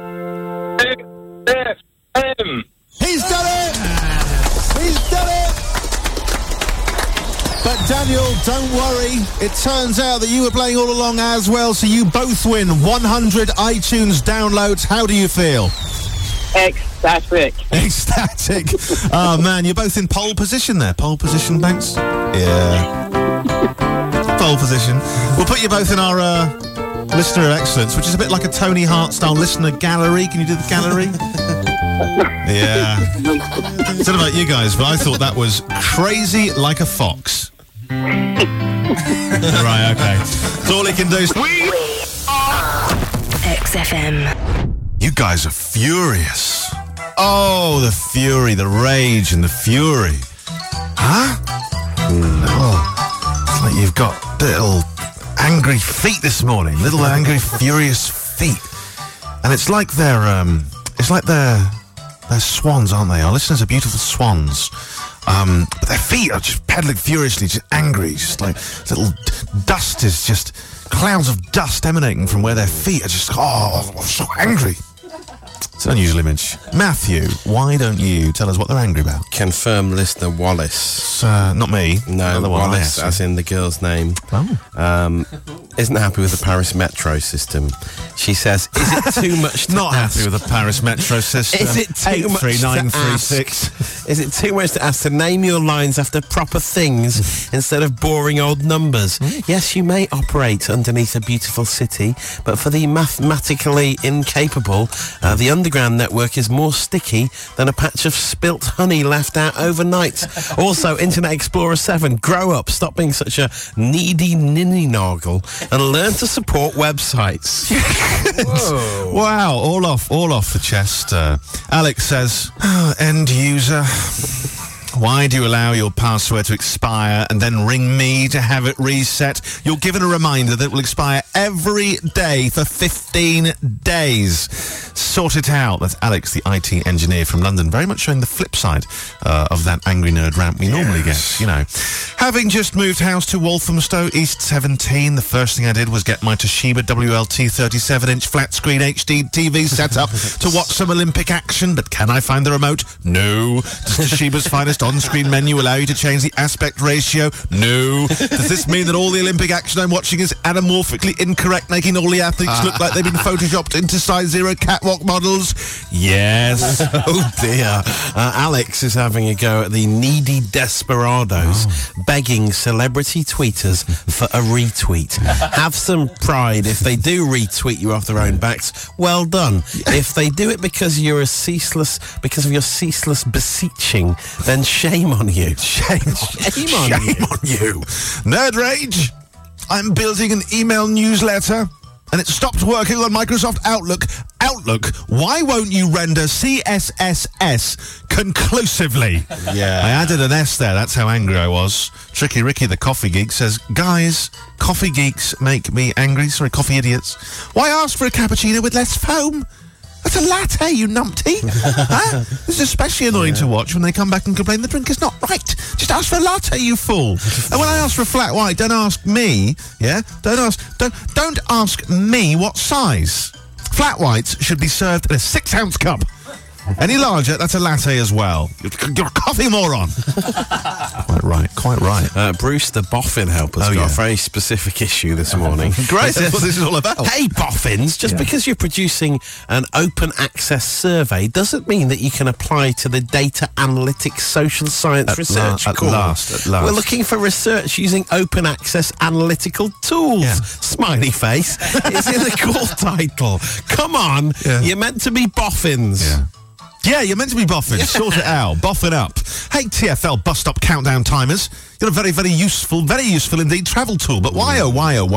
FM. He's done it! But Daniel... Daniel, don't worry. It turns out that you were playing all along as well, so you both win 100 iTunes downloads. How do you feel? Ecstatic. Ecstatic. Oh, man, you're both in pole position there. Pole position, thanks. Yeah. Pole position. We'll put you both in our Listener of Excellence, which is a bit like a Tony Hart-style listener gallery. Can you do the gallery? Yeah. I don't know about you guys, but I thought that was crazy like a fox. Right, okay. That's all he can do. We are XFM. You guys are furious. Oh, the fury, the rage and the fury. Huh? No. It's like you've got little angry feet this morning. Little angry, furious feet. And it's like they're swans, aren't they? Our listeners are beautiful swans. But their feet are just pedaling furiously, just angry. Just like little dust is just clouds of dust emanating from where their feet are just, so angry. It's an unusual image. Matthew, why don't you tell us what they're angry about? Confirm listener Wallace. Not me. No, Wallace, as in the girl's name. Oh. Isn't happy with the Paris metro system. She says, is it too much to Not ask? happy with the Paris metro system. Is it too much to 83936. ask? Is it too much to ask to name your lines after proper things instead of boring old numbers? Yes, you may operate underneath a beautiful city, but for the mathematically incapable, the underground network is more sticky than a patch of spilt honey left out overnight. Also, Internet Explorer 7, grow up, stop being such a needy ninny-noggle and learn to support websites. Wow, all off the chest. Alex says, end user, why do you allow your password to expire and then ring me to have it reset? You're given a reminder that it will expire every day for 15 days. Sort it out. That's Alex, the IT engineer from London, very much showing the flip side of that angry nerd rant we normally get, you know. Having just moved house to Walthamstow, East 17, the first thing I did was get my Toshiba WLT 37-inch flat-screen HD TV set up to watch some Olympic action, but can I find the remote? No. Does Toshiba's finest on-screen menu allow you to change the aspect ratio? No. Does this mean that all the Olympic action I'm watching is anamorphically incorrect, making all the athletes look like they've been photoshopped into size 0 catwalk models? Yes. Oh dear. Alex is having a go at the needy desperados begging celebrity tweeters for a retweet. Have some pride. If they do retweet you off their own backs, well done. If they do it because of your ceaseless beseeching, then shame on you. Shame on you. Nerd Rage, I'm building an email newsletter and it stopped working on Microsoft Outlook. Outlook, why won't you render CSSS conclusively? Yeah. I added an S there, that's how angry I was. Tricky Ricky, the coffee geek, says, guys, coffee geeks make me angry. Sorry, coffee idiots. Why ask for a cappuccino with less foam? That's a latte, you numpty. Huh? This is especially annoying to watch when they come back and complain the drink is not right. Just ask for a latte, you fool. And when I ask for a flat white, don't ask me, yeah? Don't ask me what size. Flat whites should be served in a 6-ounce cup. Any larger, that's a latte as well. You're a coffee moron. Quite right. Bruce, the boffin helper's got a very specific issue this morning. Great, that's what this is all about. Hey, boffins, just because you're producing an open access survey doesn't mean that you can apply to the data analytics social science research at last. We're looking for research using open access analytical tools. Yeah. Smiley face. It's in the call title. Come on, you're meant to be boffins. Yeah, you're meant to be boffin. Sort it out. Boffin up. Hey, TFL bus stop countdown timers. You're a very, very useful indeed travel tool. But why do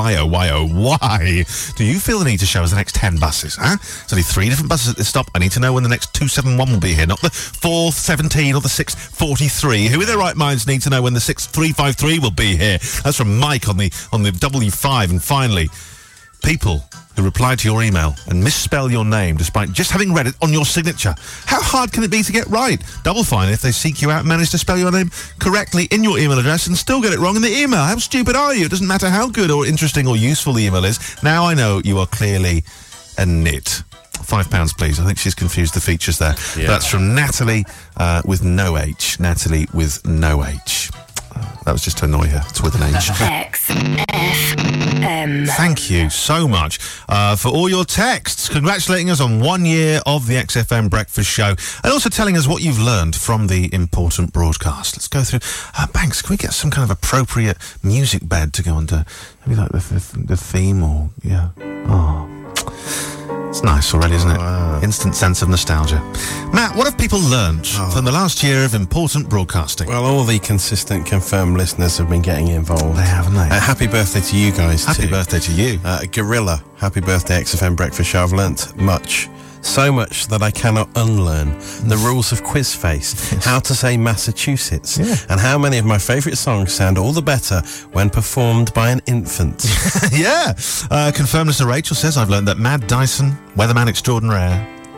you feel the need to show us the next 10 buses, huh? There's only 3 different buses at this stop. I need to know when the next 271 will be here, not the 4th 17 or the 6th 43. Who in their right minds need to know when the 6th 353 will be here? That's from Mike on the W5. And finally, people who reply to your email and misspell your name despite just having read it on your signature. How hard can it be to get right? Double fine if they seek you out and manage to spell your name correctly in your email address and still get it wrong in the email. How stupid are you? It doesn't matter how good or interesting or useful the email is. Now I know you are clearly a nit. £5, please. I think she's confused the features there. Yeah. That's from Natalie with no H. Natalie with no H. That was just to annoy her. It's with an H. XFM. Thank you so much for all your texts, congratulating us on 1 year of the XFM Breakfast Show, and also telling us what you've learned from the important broadcast. Let's go through. Banks, can we get some kind of appropriate music bed to go under? Maybe like the theme or, yeah. Oh. It's nice already, isn't it? Wow. Instant sense of nostalgia. Matt, what have people learned from the last year of important broadcasting? Well, all the consistent confirmed listeners have been getting involved. They have, haven't they? Happy birthday to you guys, Happy birthday to you. Gorilla, happy birthday XFM Breakfast Show. I've learnt much. So much that I cannot unlearn. The rules of Quizface, how to say Massachusetts, and how many of my favourite songs sound all the better when performed by an infant. Yeah. Confirmed listener Rachel says, I've learned that Mad Dyson, weatherman extraordinaire,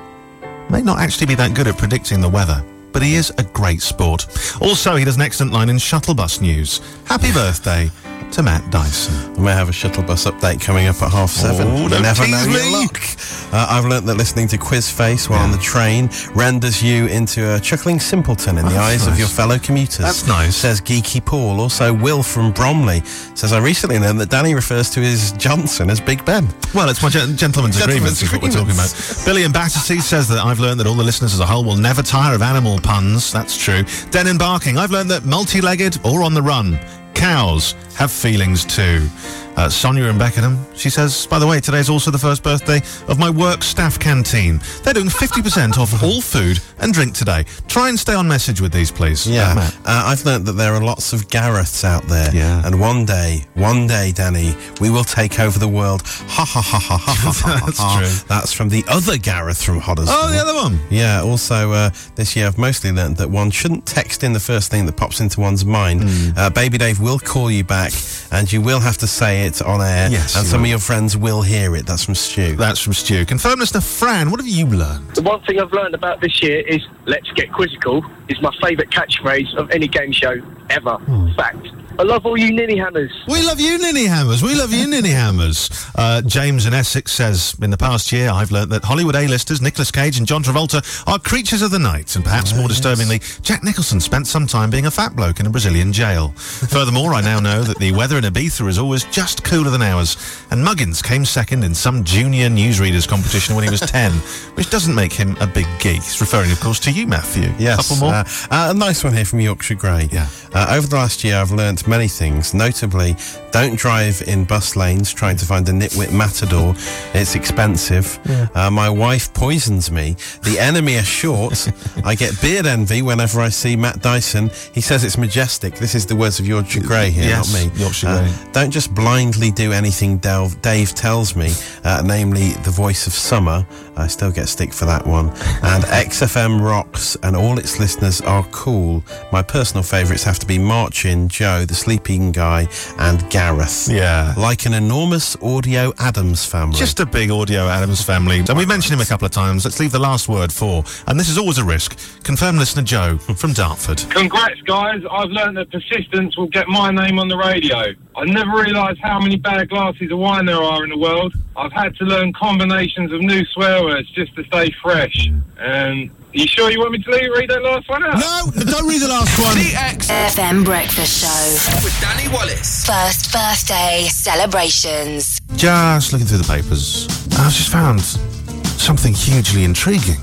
may not actually be that good at predicting the weather, but he is a great sport. Also, he does an excellent line in shuttle bus news. Happy birthday to Matt Dyson. I may have a shuttle bus update coming up at 7:30. Oh, You never know your luck. I've learnt that listening to Quizface while on the train renders you into a chuckling simpleton in the eyes of your fellow commuters. That's nice. Says Geeky Paul. Also, Will from Bromley says, I recently learned that Danny refers to his Johnson as Big Ben. Well, it's my gentleman's agreement is what we're talking about. Billy in Battersea says that I've learned that all the listeners as a whole will never tire of animal puns. That's true. Den in Barking, I've learned that multi-legged or on the run, cows have feelings too. Sonia in Beckenham, she says, by the way, today's also the first birthday of my work staff canteen. They're doing 50% off all food and drink today. Try and stay on message with these, please. Yeah, I've learnt that there are lots of Gareths out there. Yeah. And one day, Danny, we will take over the world. Ha ha ha ha ha ha. That's true. That's from the other Gareth from Hoddesdon. Oh, the other one. Yeah, also this year I've mostly learnt that one shouldn't text in the first thing that pops into one's mind. Baby Dave will call you back and you will have to say it on air. Yes, and some of your friends will hear it. That's from Stu. That's from Stu. Confirmed listener Fran, what have you learned? The one thing I've learned about this year is let's get quizzical is my favourite catchphrase of any game show ever. Fact. I love all you ninny hammers. We love you, ninny hammers. We love you, ninny hammers. James in Essex says, in the past year, I've learnt that Hollywood A-listers Nicolas Cage and John Travolta are creatures of the night, and perhaps more disturbingly, Jack Nicholson spent some time being a fat bloke in a Brazilian jail. Furthermore, I now know that the weather in Ibiza is always just cooler than ours, and Muggins came second in some junior newsreaders competition when he was 10, which doesn't make him a big geek. He's referring, of course, to you, Matthew. Yes. Couple more? A nice one here from Yorkshire Grey. Yeah. Over the last year, I've learnt many things, notably don't drive in bus lanes trying to find a nitwit matador. It's expensive. Yeah. My wife poisons me. The enemy are short. I get beard envy whenever I see Matt Dyson. He says it's majestic. This is the words of Yorkshire Grey here, yes, not me. Yorkshire Grey. Don't just blindly do anything Dave tells me, namely the voice of summer. I still get stick for that one. And XFM rocks and all its listeners are cool. My personal favourites have to be Marchin, Joe, the sleeping guy, and Gareth. Yeah. Like an enormous Audio Adams family. Just a big Audio Adams family. And we've mentioned him a couple of times. Let's leave the last word for, and this is always a risk, confirmed listener Joe from Dartford. Congrats, guys. I've learned that persistence will get my name on the radio. I never realised how many bad glasses of wine there are in the world. I've had to learn combinations of new swear words just to stay fresh. And you sure you want me to read that last one out? No, don't read the last one. The XFM Breakfast Show with Danny Wallace. First birthday celebrations. Just looking through the papers, I've just found something hugely intriguing.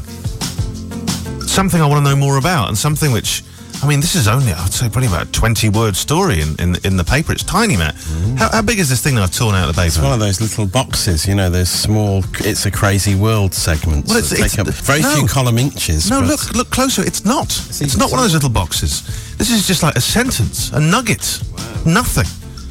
Something I want to know more about, and something which, I mean, this is only, I'd say, probably about a 20-word story in the paper. It's tiny, Matt. How big is this thing that I've torn out of the paper? It's one of those little boxes, you know, those small It's a Crazy World segments. Well, that take up very few column inches. No, look closer. It's not. It's not one of those little boxes. This is just like a sentence, a nugget. Wow. Nothing.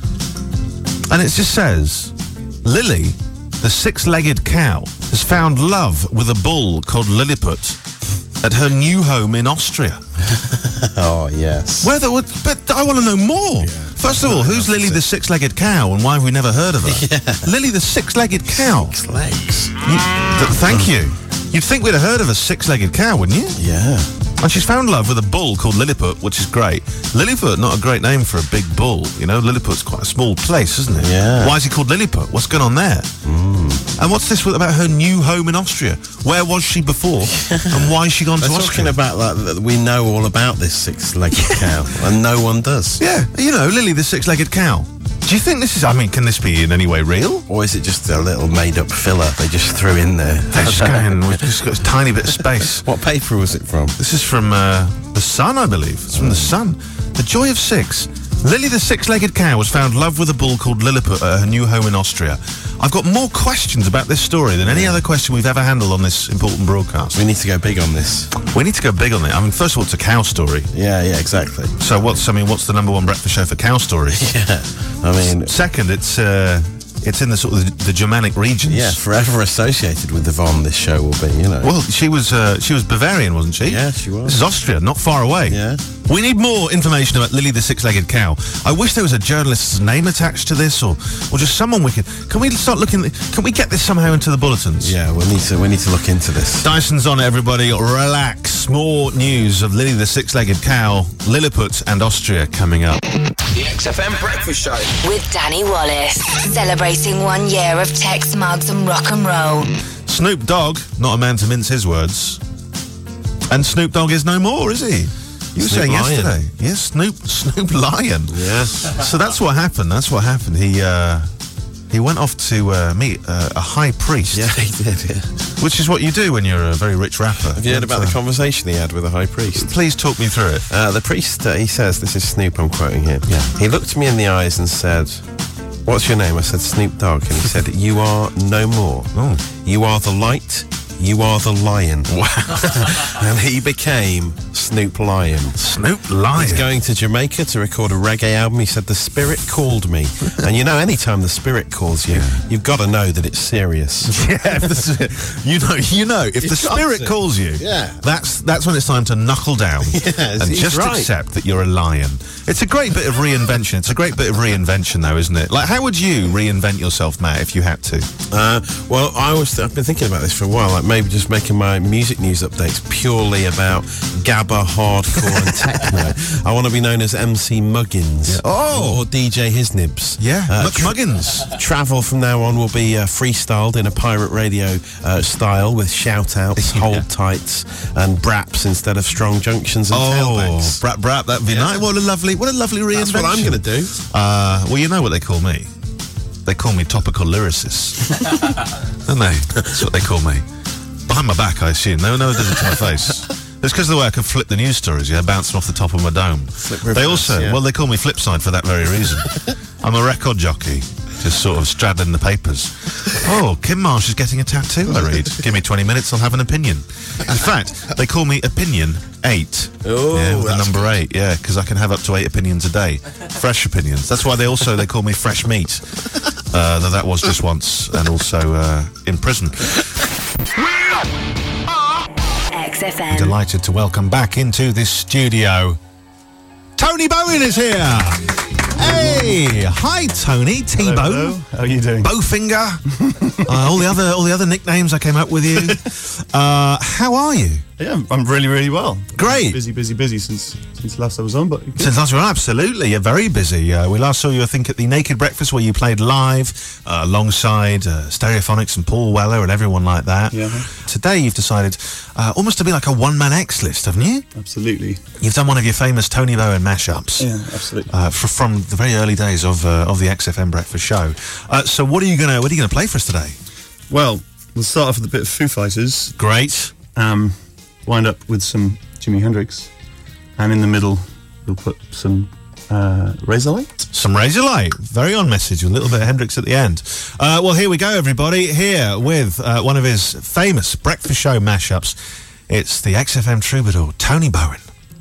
And it just says, Lily, the six-legged cow, has found love with a bull called Lilliput at her new home in Austria. Oh, yes. But I want to know more. Yeah. First of all, who's Lily the six-legged cow, and why have we never heard of her? Yeah. Lily the six-legged cow. 6 legs. Thank you. You'd think we'd have heard of a six-legged cow, wouldn't you? Yeah. And she's found love with a bull called Lilliput, which is great. Lilliput, not a great name for a big bull. You know, Lilliput's quite a small place, isn't it? Yeah. Why is he called Lilliput? What's going on there? And what's this about her new home in Austria? Where was she before, and why has she gone to Austria? Talking about that we know all about this six-legged cow, and no one does. Yeah, Lily the six-legged cow. Do you think this is, can this be in any way real? Or is it just a little made-up filler they just threw in there? They're just going, we've just got a tiny bit of space. What paper was it from? This is from The Sun, I believe. It's from The Sun. The Joy of Six. Lily the six-legged cow was found loved with a bull called Lilliput at her new home in Austria. I've got more questions about this story than any other question we've ever handled on this important broadcast. We need to go big on this. We need to go big on it. First of all, it's a cow story. Yeah, exactly. So what's the number one breakfast show for cow stories? Yeah, second, it's in the sort of the Germanic regions. Yeah, forever associated with Yvonne, this show will be, Well, she was Bavarian, wasn't she? Yeah, she was. This is Austria, not far away. Yeah. We need more information about Lily the six-legged cow. I wish there was a journalist's name attached to this, or just someone we can. Can we start looking? Can we get this somehow into the bulletins? Yeah, we need to look into this. Dyson's on it, everybody. Relax. More news of Lily the six-legged cow, Lilliput, and Austria coming up. The XFM Breakfast Show with Danny Wallace, celebrating 1 year of Tex Mugs and rock and roll. Snoop Dogg, not a man to mince his words, and Snoop Dogg is no more, is he? You were saying yesterday. Yes, Snoop Lion. Yes. So that's what happened. He went off to meet a high priest. Yeah, he did, yeah. Which is what you do when you're a very rich rapper. Have you heard about the conversation he had with a high priest? Please talk me through it. The priest, he says, this is Snoop, I'm quoting him. Yeah. He looked me in the eyes and said, "What's your name?" I said, "Snoop Dogg." And he said, "You are no more. Oh. You are the light. You are the lion." Wow. And he became Snoop Lion. Snoop Lion. He's going to Jamaica to record a reggae album. He said, "The spirit called me." And anytime the spirit calls you, you've got to know that it's serious. Yeah, if the spirit calls you, that's when it's time to knuckle down and just accept that you're a lion. It's a great bit of reinvention. It's a great bit of reinvention, though, isn't it? Like, how would you reinvent yourself, Matt, if you had to? Well, I've been thinking about this for a while. Like, maybe just making my music news updates purely about gabba, hardcore and techno. I want to be known as MC Muggins. Or DJ Hisnibs. Yeah, Muggins. Travel from now on will be freestyled in a pirate radio style with shout-outs, hold tights and braps instead of strong junctions and tailbacks. Brap, that'd be nice. What a lovely reinvention. That's what I'm going to do. Well, you know what they call me? They call me topical lyricist. Don't they? That's what they call me. Behind my back, I assume. No one does it to my face. It's because of the way I can flip the news stories, bouncing off the top of my dome. They also, they call me Flipside for that very reason. I'm a record jockey, just sort of straddling the papers. Oh, Kim Marsh is getting a tattoo, I read. Give me 20 minutes, I'll have an opinion. In fact, they call me Opinion 8. Oh, with the number 8, because I can have up to 8 opinions a day. Fresh opinions. That's why they call me Fresh Meat. Though that was just once, and also in prison. XFM. Delighted to welcome back into this studio, Tony Bowen is here. Hey, hi Tony, T-Bone. Hello. How are you doing? Bowfinger. all the other nicknames I came up with you. How are you? Yeah, I'm really, really well. Great. Busy since last I was on, but good. Since last one, absolutely. You're very busy. We last saw you, I think, at the Naked Breakfast where you played live alongside Stereophonics and Paul Weller and everyone like that. Yeah. Today you've decided almost to be like a one-man X list, haven't you? Absolutely. You've done one of your famous Tony Bowen mashups. Yeah, absolutely. From the very early days of the XFM Breakfast Show. So what are you gonna play for us today? Well, we'll start off with a bit of Foo Fighters. Great. Wind up with some Jimi Hendrix, and in the middle we'll put some Razorlight. Some Razorlight, very on message, with a little bit of Hendrix at the end. Well, here we go, everybody, here with one of his famous breakfast show mashups. It's the XFM troubadour, Tony Bowen.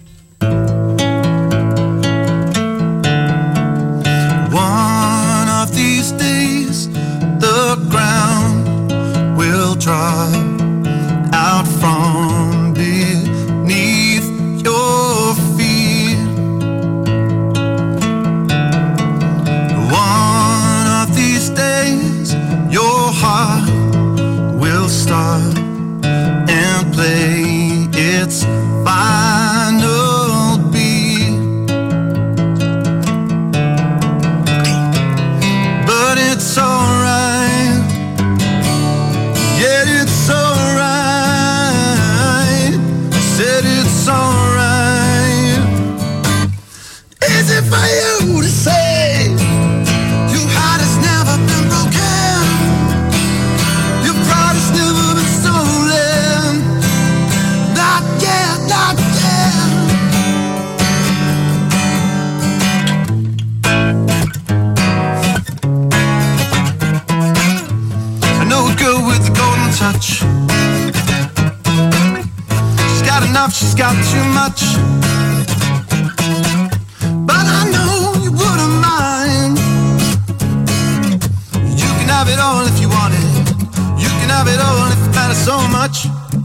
One of these days, the ground will drop out from beneath your feet. One of these days, your heart will start and play its final a girl with a golden touch. She's got enough, she's got too much. But I know you wouldn't mind. You can have it all if you want it. You can have it all if it matters so much.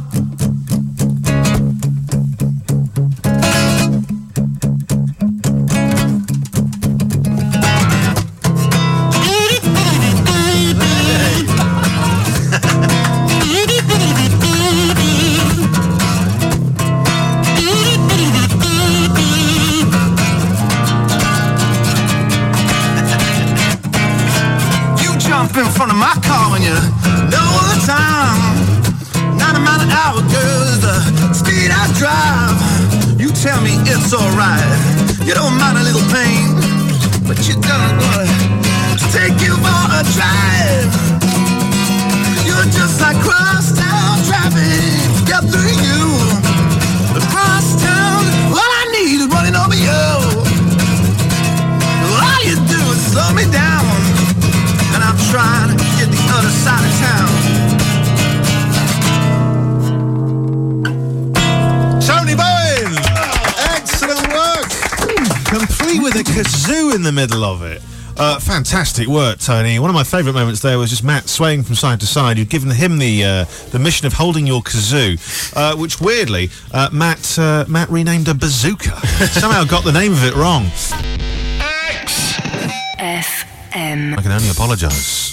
In front of my car when you know the time. 90 mile an hour, girl, is the speed I drive. You tell me it's alright. You don't mind a little pain, but you don't wanna take you for a drive. You're just like crosstown traffic. Get through you. Crosstown, all I need is running over you. All you do is slow me down. And I'm trying to get the other side of town. Tony Bowen! Excellent work! Complete with a kazoo in the middle of it. Fantastic work, Tony. One of my favourite moments there was just Matt swaying from side to side. You'd given him the mission of holding your kazoo, which weirdly Matt renamed a bazooka. Somehow got the name of it wrong. XFM. I can only apologise.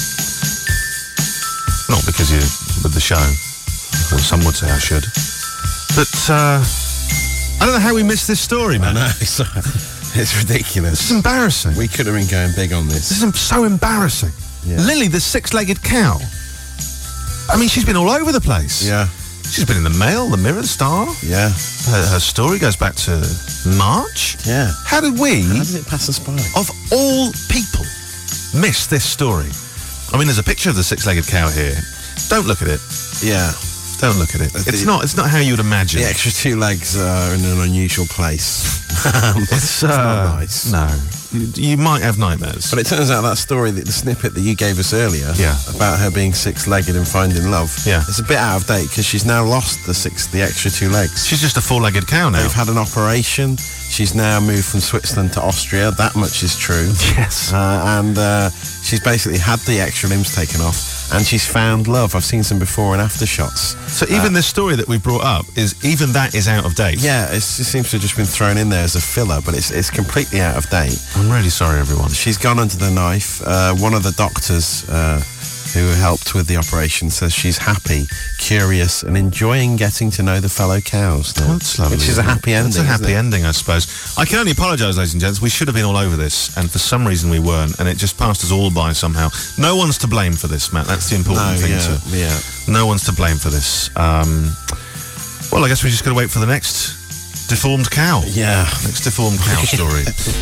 Not because you're with the show, or some would say I should. But I don't know how we missed this story, man. I know, it's ridiculous. It's embarrassing. We could have been going big on this. This is so embarrassing. Yeah. Lily, the six-legged cow. I mean, she's been all over the place. Yeah. She's been in the Mail, the Mirror, Star. Yeah. Her story goes back to March. Yeah. How did it pass us by? Of all people, miss this story? I mean, there's a picture of the six-legged cow here. Don't look at it. Yeah. Don't look at it. It's not how you would imagine. The extra two legs are in an unusual place. It's not nice. No. You might have nightmares. But it turns out that story, the snippet that you gave us earlier, about her being six-legged and finding love, it's a bit out of date because she's now lost the extra two legs. She's just a four-legged cow now. They've had an operation. She's now moved from Switzerland to Austria. That much is true. Yes. And she's basically had the extra limbs taken off. And she's found love. I've seen some before and after shots. So even this story that we brought up even that is out of date. Yeah, it seems to have just been thrown in there as a filler, but it's completely out of date. I'm really sorry, everyone. She's gone under the knife. One of the doctors who helped with the operation says she's happy, curious, and enjoying getting to know the fellow cows now. That's lovely. Which is a happy ending. It's a happy ending, I suppose. I can only apologise, ladies and gents. We should have been all over this, and for some reason we weren't, and it just passed us all by somehow. No one's to blame for this, Matt. That's the important thing. No one's to blame for this. Well, I guess we just got to wait for the next deformed cow. Yeah. Next deformed cow story.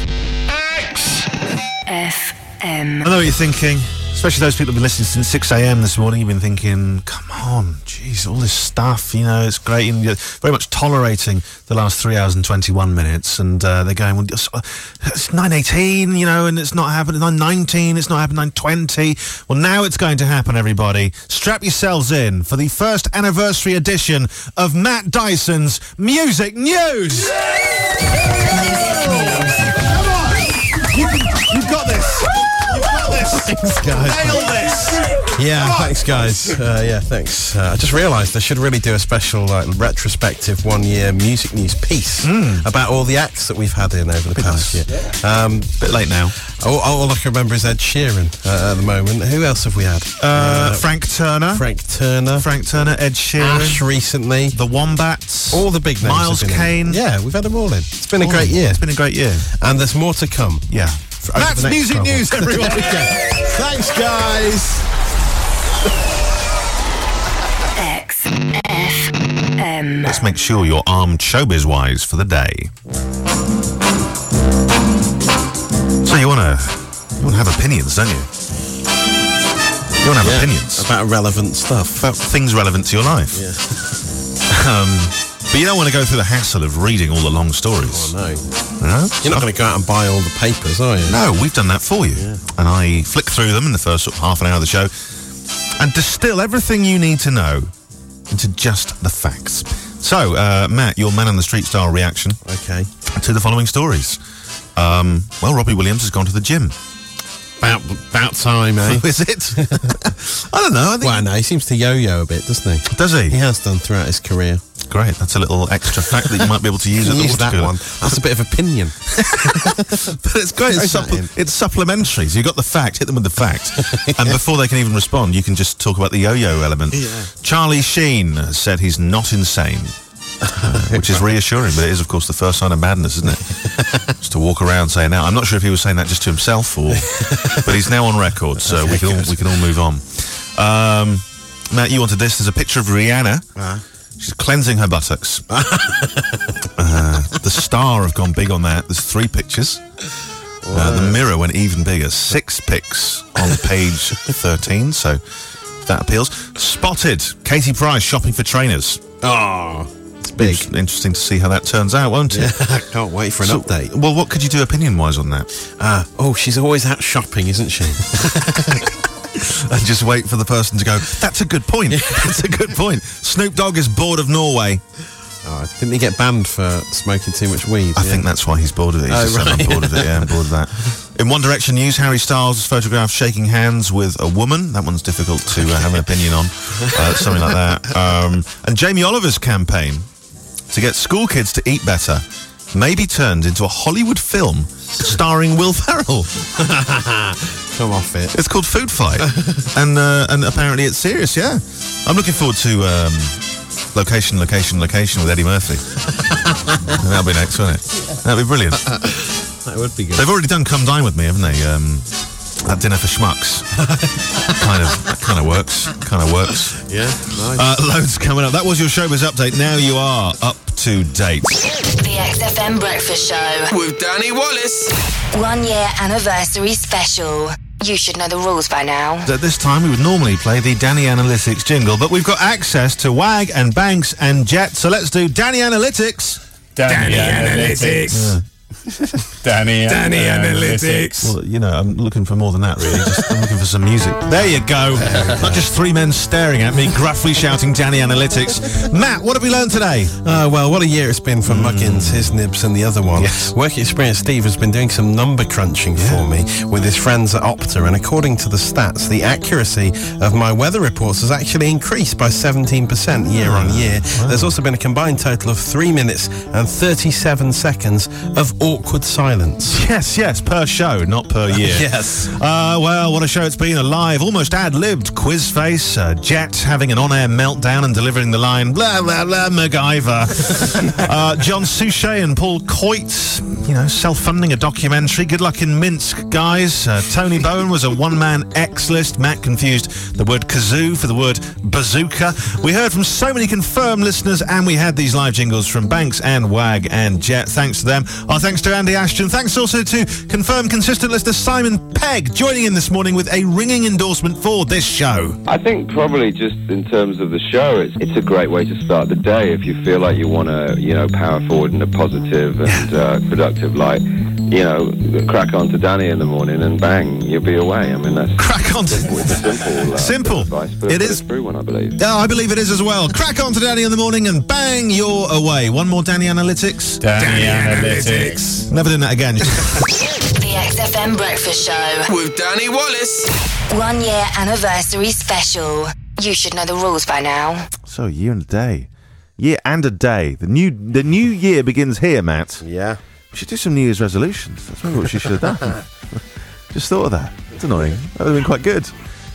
XFM. I know what you're thinking. Especially those people who've been listening since 6 a.m. this morning. You've been thinking, come on, jeez, all this stuff, it's great. And you're very much tolerating the last 3 hours and 21 minutes. And they're going, well, it's 9:18, and it's not happening. 9:19, it's not happening. 9:20. Well, now it's going to happen, everybody. Strap yourselves in for the first anniversary edition of Matt Dyson's Music News. Come on! You've got this. Thanks, guys. Nail this. Yeah, thanks, guys. Thanks. I just realised I should really do a special, retrospective 1-year music news piece about all the acts that we've had in over the past year. Bit late now. All I can remember is Ed Sheeran at the moment. Who else have we had? Frank Turner, Ed Sheeran. Ash recently. The Wombats. All the big names. Miles Kane. Yeah, we've had them all in. It's been a great year. It's been a great year. And there's more to come. Yeah. That's music news, everyone. Thanks, guys. XFM. Let's make sure you're armed showbiz-wise for the day. So you want to have opinions, don't you? You want to have opinions about relevant stuff, about things relevant to your life. Yeah. But you don't want to go through the hassle of reading all the long stories. Oh, no. No? You're not going to go out and buy all the papers, are you? No, we've done that for you. Yeah. And I flick through them in the first half an hour of the show. and distill everything you need to know into just the facts. So, Matt, your man on the street style reaction Okay. to the following stories. Well, Robbie Williams has gone to the gym. About time, eh? Is it? I don't know. I think Well, no, he seems to yo-yo a bit, doesn't he? Does he? He has done throughout his career. Great. That's a little extra fact that you might be able to use at the Use water that cooler. one. That's a bit of opinion. But it's great. It's supplementary. So you've got the fact, hit them with the fact. And before they can even respond, you can just talk about the yo-yo element. Yeah. Charlie Sheen has said he's not insane. Which is reassuring, but it is, of course, the first sign of madness, isn't it? Just to walk around saying that. I'm not sure if he was saying that just to himself, or, but he's now on record, so we can all move on. Matt, you wanted this. There's a picture of Rihanna. She's cleansing her buttocks. The Star have gone big on that. There's 3 pictures. The Mirror went even bigger. 6 pics on page 13, so if that appeals. Spotted. Katie Price shopping for trainers. Oh, it's big. Interesting to see how that turns out, won't it? Yeah, I can't wait for an update. Well, what could you do opinion-wise on that? She's always out shopping, isn't she? And just wait for the person to go, that's a good point. That's a good point. Snoop Dogg is bored of Norway. Didn't he get banned for smoking too much weed? I think that's why he's bored of it. He's just saying, I'm bored of it. Yeah, I'm bored of that. In One Direction news, Harry Styles is photographed shaking hands with a woman. That one's difficult to have an opinion on. Something like that. And Jamie Oliver's campaign to get school kids to eat better may be turned into a Hollywood film starring Will Ferrell. Come off it. It's called Food Fight. and apparently it's serious, yeah. I'm looking forward to Location with Eddie Murphy. That'll be next, won't it? That'll be brilliant. That would be good. They've already done Come Dine With Me, haven't they? That Dinner for Schmucks. That kind of works. Yeah, nice. Loads coming up. That was your Showbiz Update. Now you are up to date. The XFM Breakfast Show with Danny Wallace. 1 year anniversary special. You should know the rules by now. At this time, we would normally play the Danny Analytics jingle, but we've got access to Wag and Banks and Jet, so let's do Danny Analytics. Danny Analytics. Danny Analytics. Well, you know, I'm looking for more than that, really. I'm looking for some music. There you go. Not just 3 men staring at me, gruffly shouting Danny Analytics. Matt, what have we learned today? Well, what a year it's been for Muggins, his nibs and the other one. Yes. Work Experience Steve has been doing some number crunching for me with his friends at Opta, and according to the stats, the accuracy of my weather reports has actually increased by 17% year on year. Wow. There's also been a combined total of 3 minutes and 37 seconds of awkward silence. Yes, per show, not per year. Yes. Well, what a show it's been. A live, almost ad-libbed quiz face. Jet having an on-air meltdown and delivering the line, blah, blah, blah, MacGyver. John Suchet and Paul Coit, self-funding a documentary. Good luck in Minsk, guys. Tony Bowen was a one-man X list. Matt confused the word kazoo for the word bazooka. We heard from so many confirmed listeners, and we had these live jingles from Banks and Wag and Jet. Thanks to them. Our thanks to Andy Ashton. Thanks also to confirmed consistent listener Simon Pegg, joining in this morning with a ringing endorsement for this show. I think probably just in terms of the show, it's a great way to start the day if you feel like you want to, power forward in a positive and productive light. Crack on to Danny in the morning and bang, you'll be away. I mean, that's crack on to simple advice, but it is a true one, I believe. Yeah, I believe it is as well. Crack on to Danny in the morning and bang, you're away. One more Danny Analytics. Danny Analytics. Never doing that again. The XFM Breakfast Show with Danny Wallace. 1 year anniversary special. You should know the rules by now. So, year and a day. Year and a day. The new year begins here, Matt. Yeah. We should do some New Year's resolutions. That's maybe what she should have done. Just thought of that. It's annoying. That would have been quite good.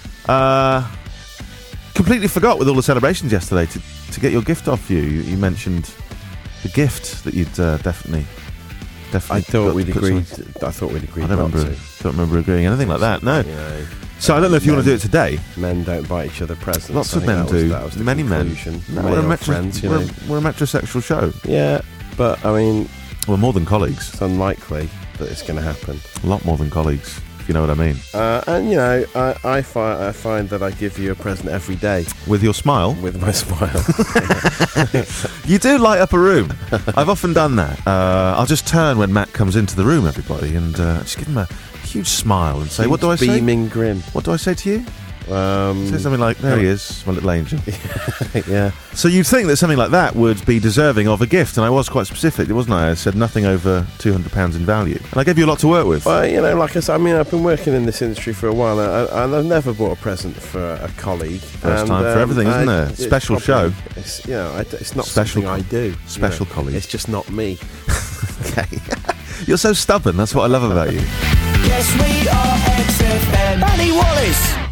Completely forgot with all the celebrations yesterday to get your gift off you. You mentioned the gift that you'd definitely. I thought we'd agreed. I don't remember agreeing anything like that. No. So I don't know if you want to do it today. Men don't buy each other presents. Lots of men do. Many men. We're a metrosexual show. Yeah, but I mean, we're more than colleagues. It's unlikely that it's going to happen. A lot more than colleagues, if you know what I mean. And I find that I give you a present every day with your smile. With my smile. You do light up a room. I've often done that. I'll just turn when Matt comes into the room, everybody, and just give him a huge smile and say, "What do I say?" Beaming grin. What do I say to you? Say something like, there he is, my little angel. Yeah. So you'd think that something like that would be deserving of a gift, and I was quite specific, wasn't I? I said nothing over £200 in value. And I gave you a lot to work with. Well, you know, like I said, I mean, I've been working in this industry for a while, and I've never bought a present for a colleague. First time for everything, isn't there? Special show. It's, you know, it's not Special something I do. Special colleague. It's just not me. Okay. You're so stubborn, that's what I love about you. Yes, we are XFM. Danny Wallace.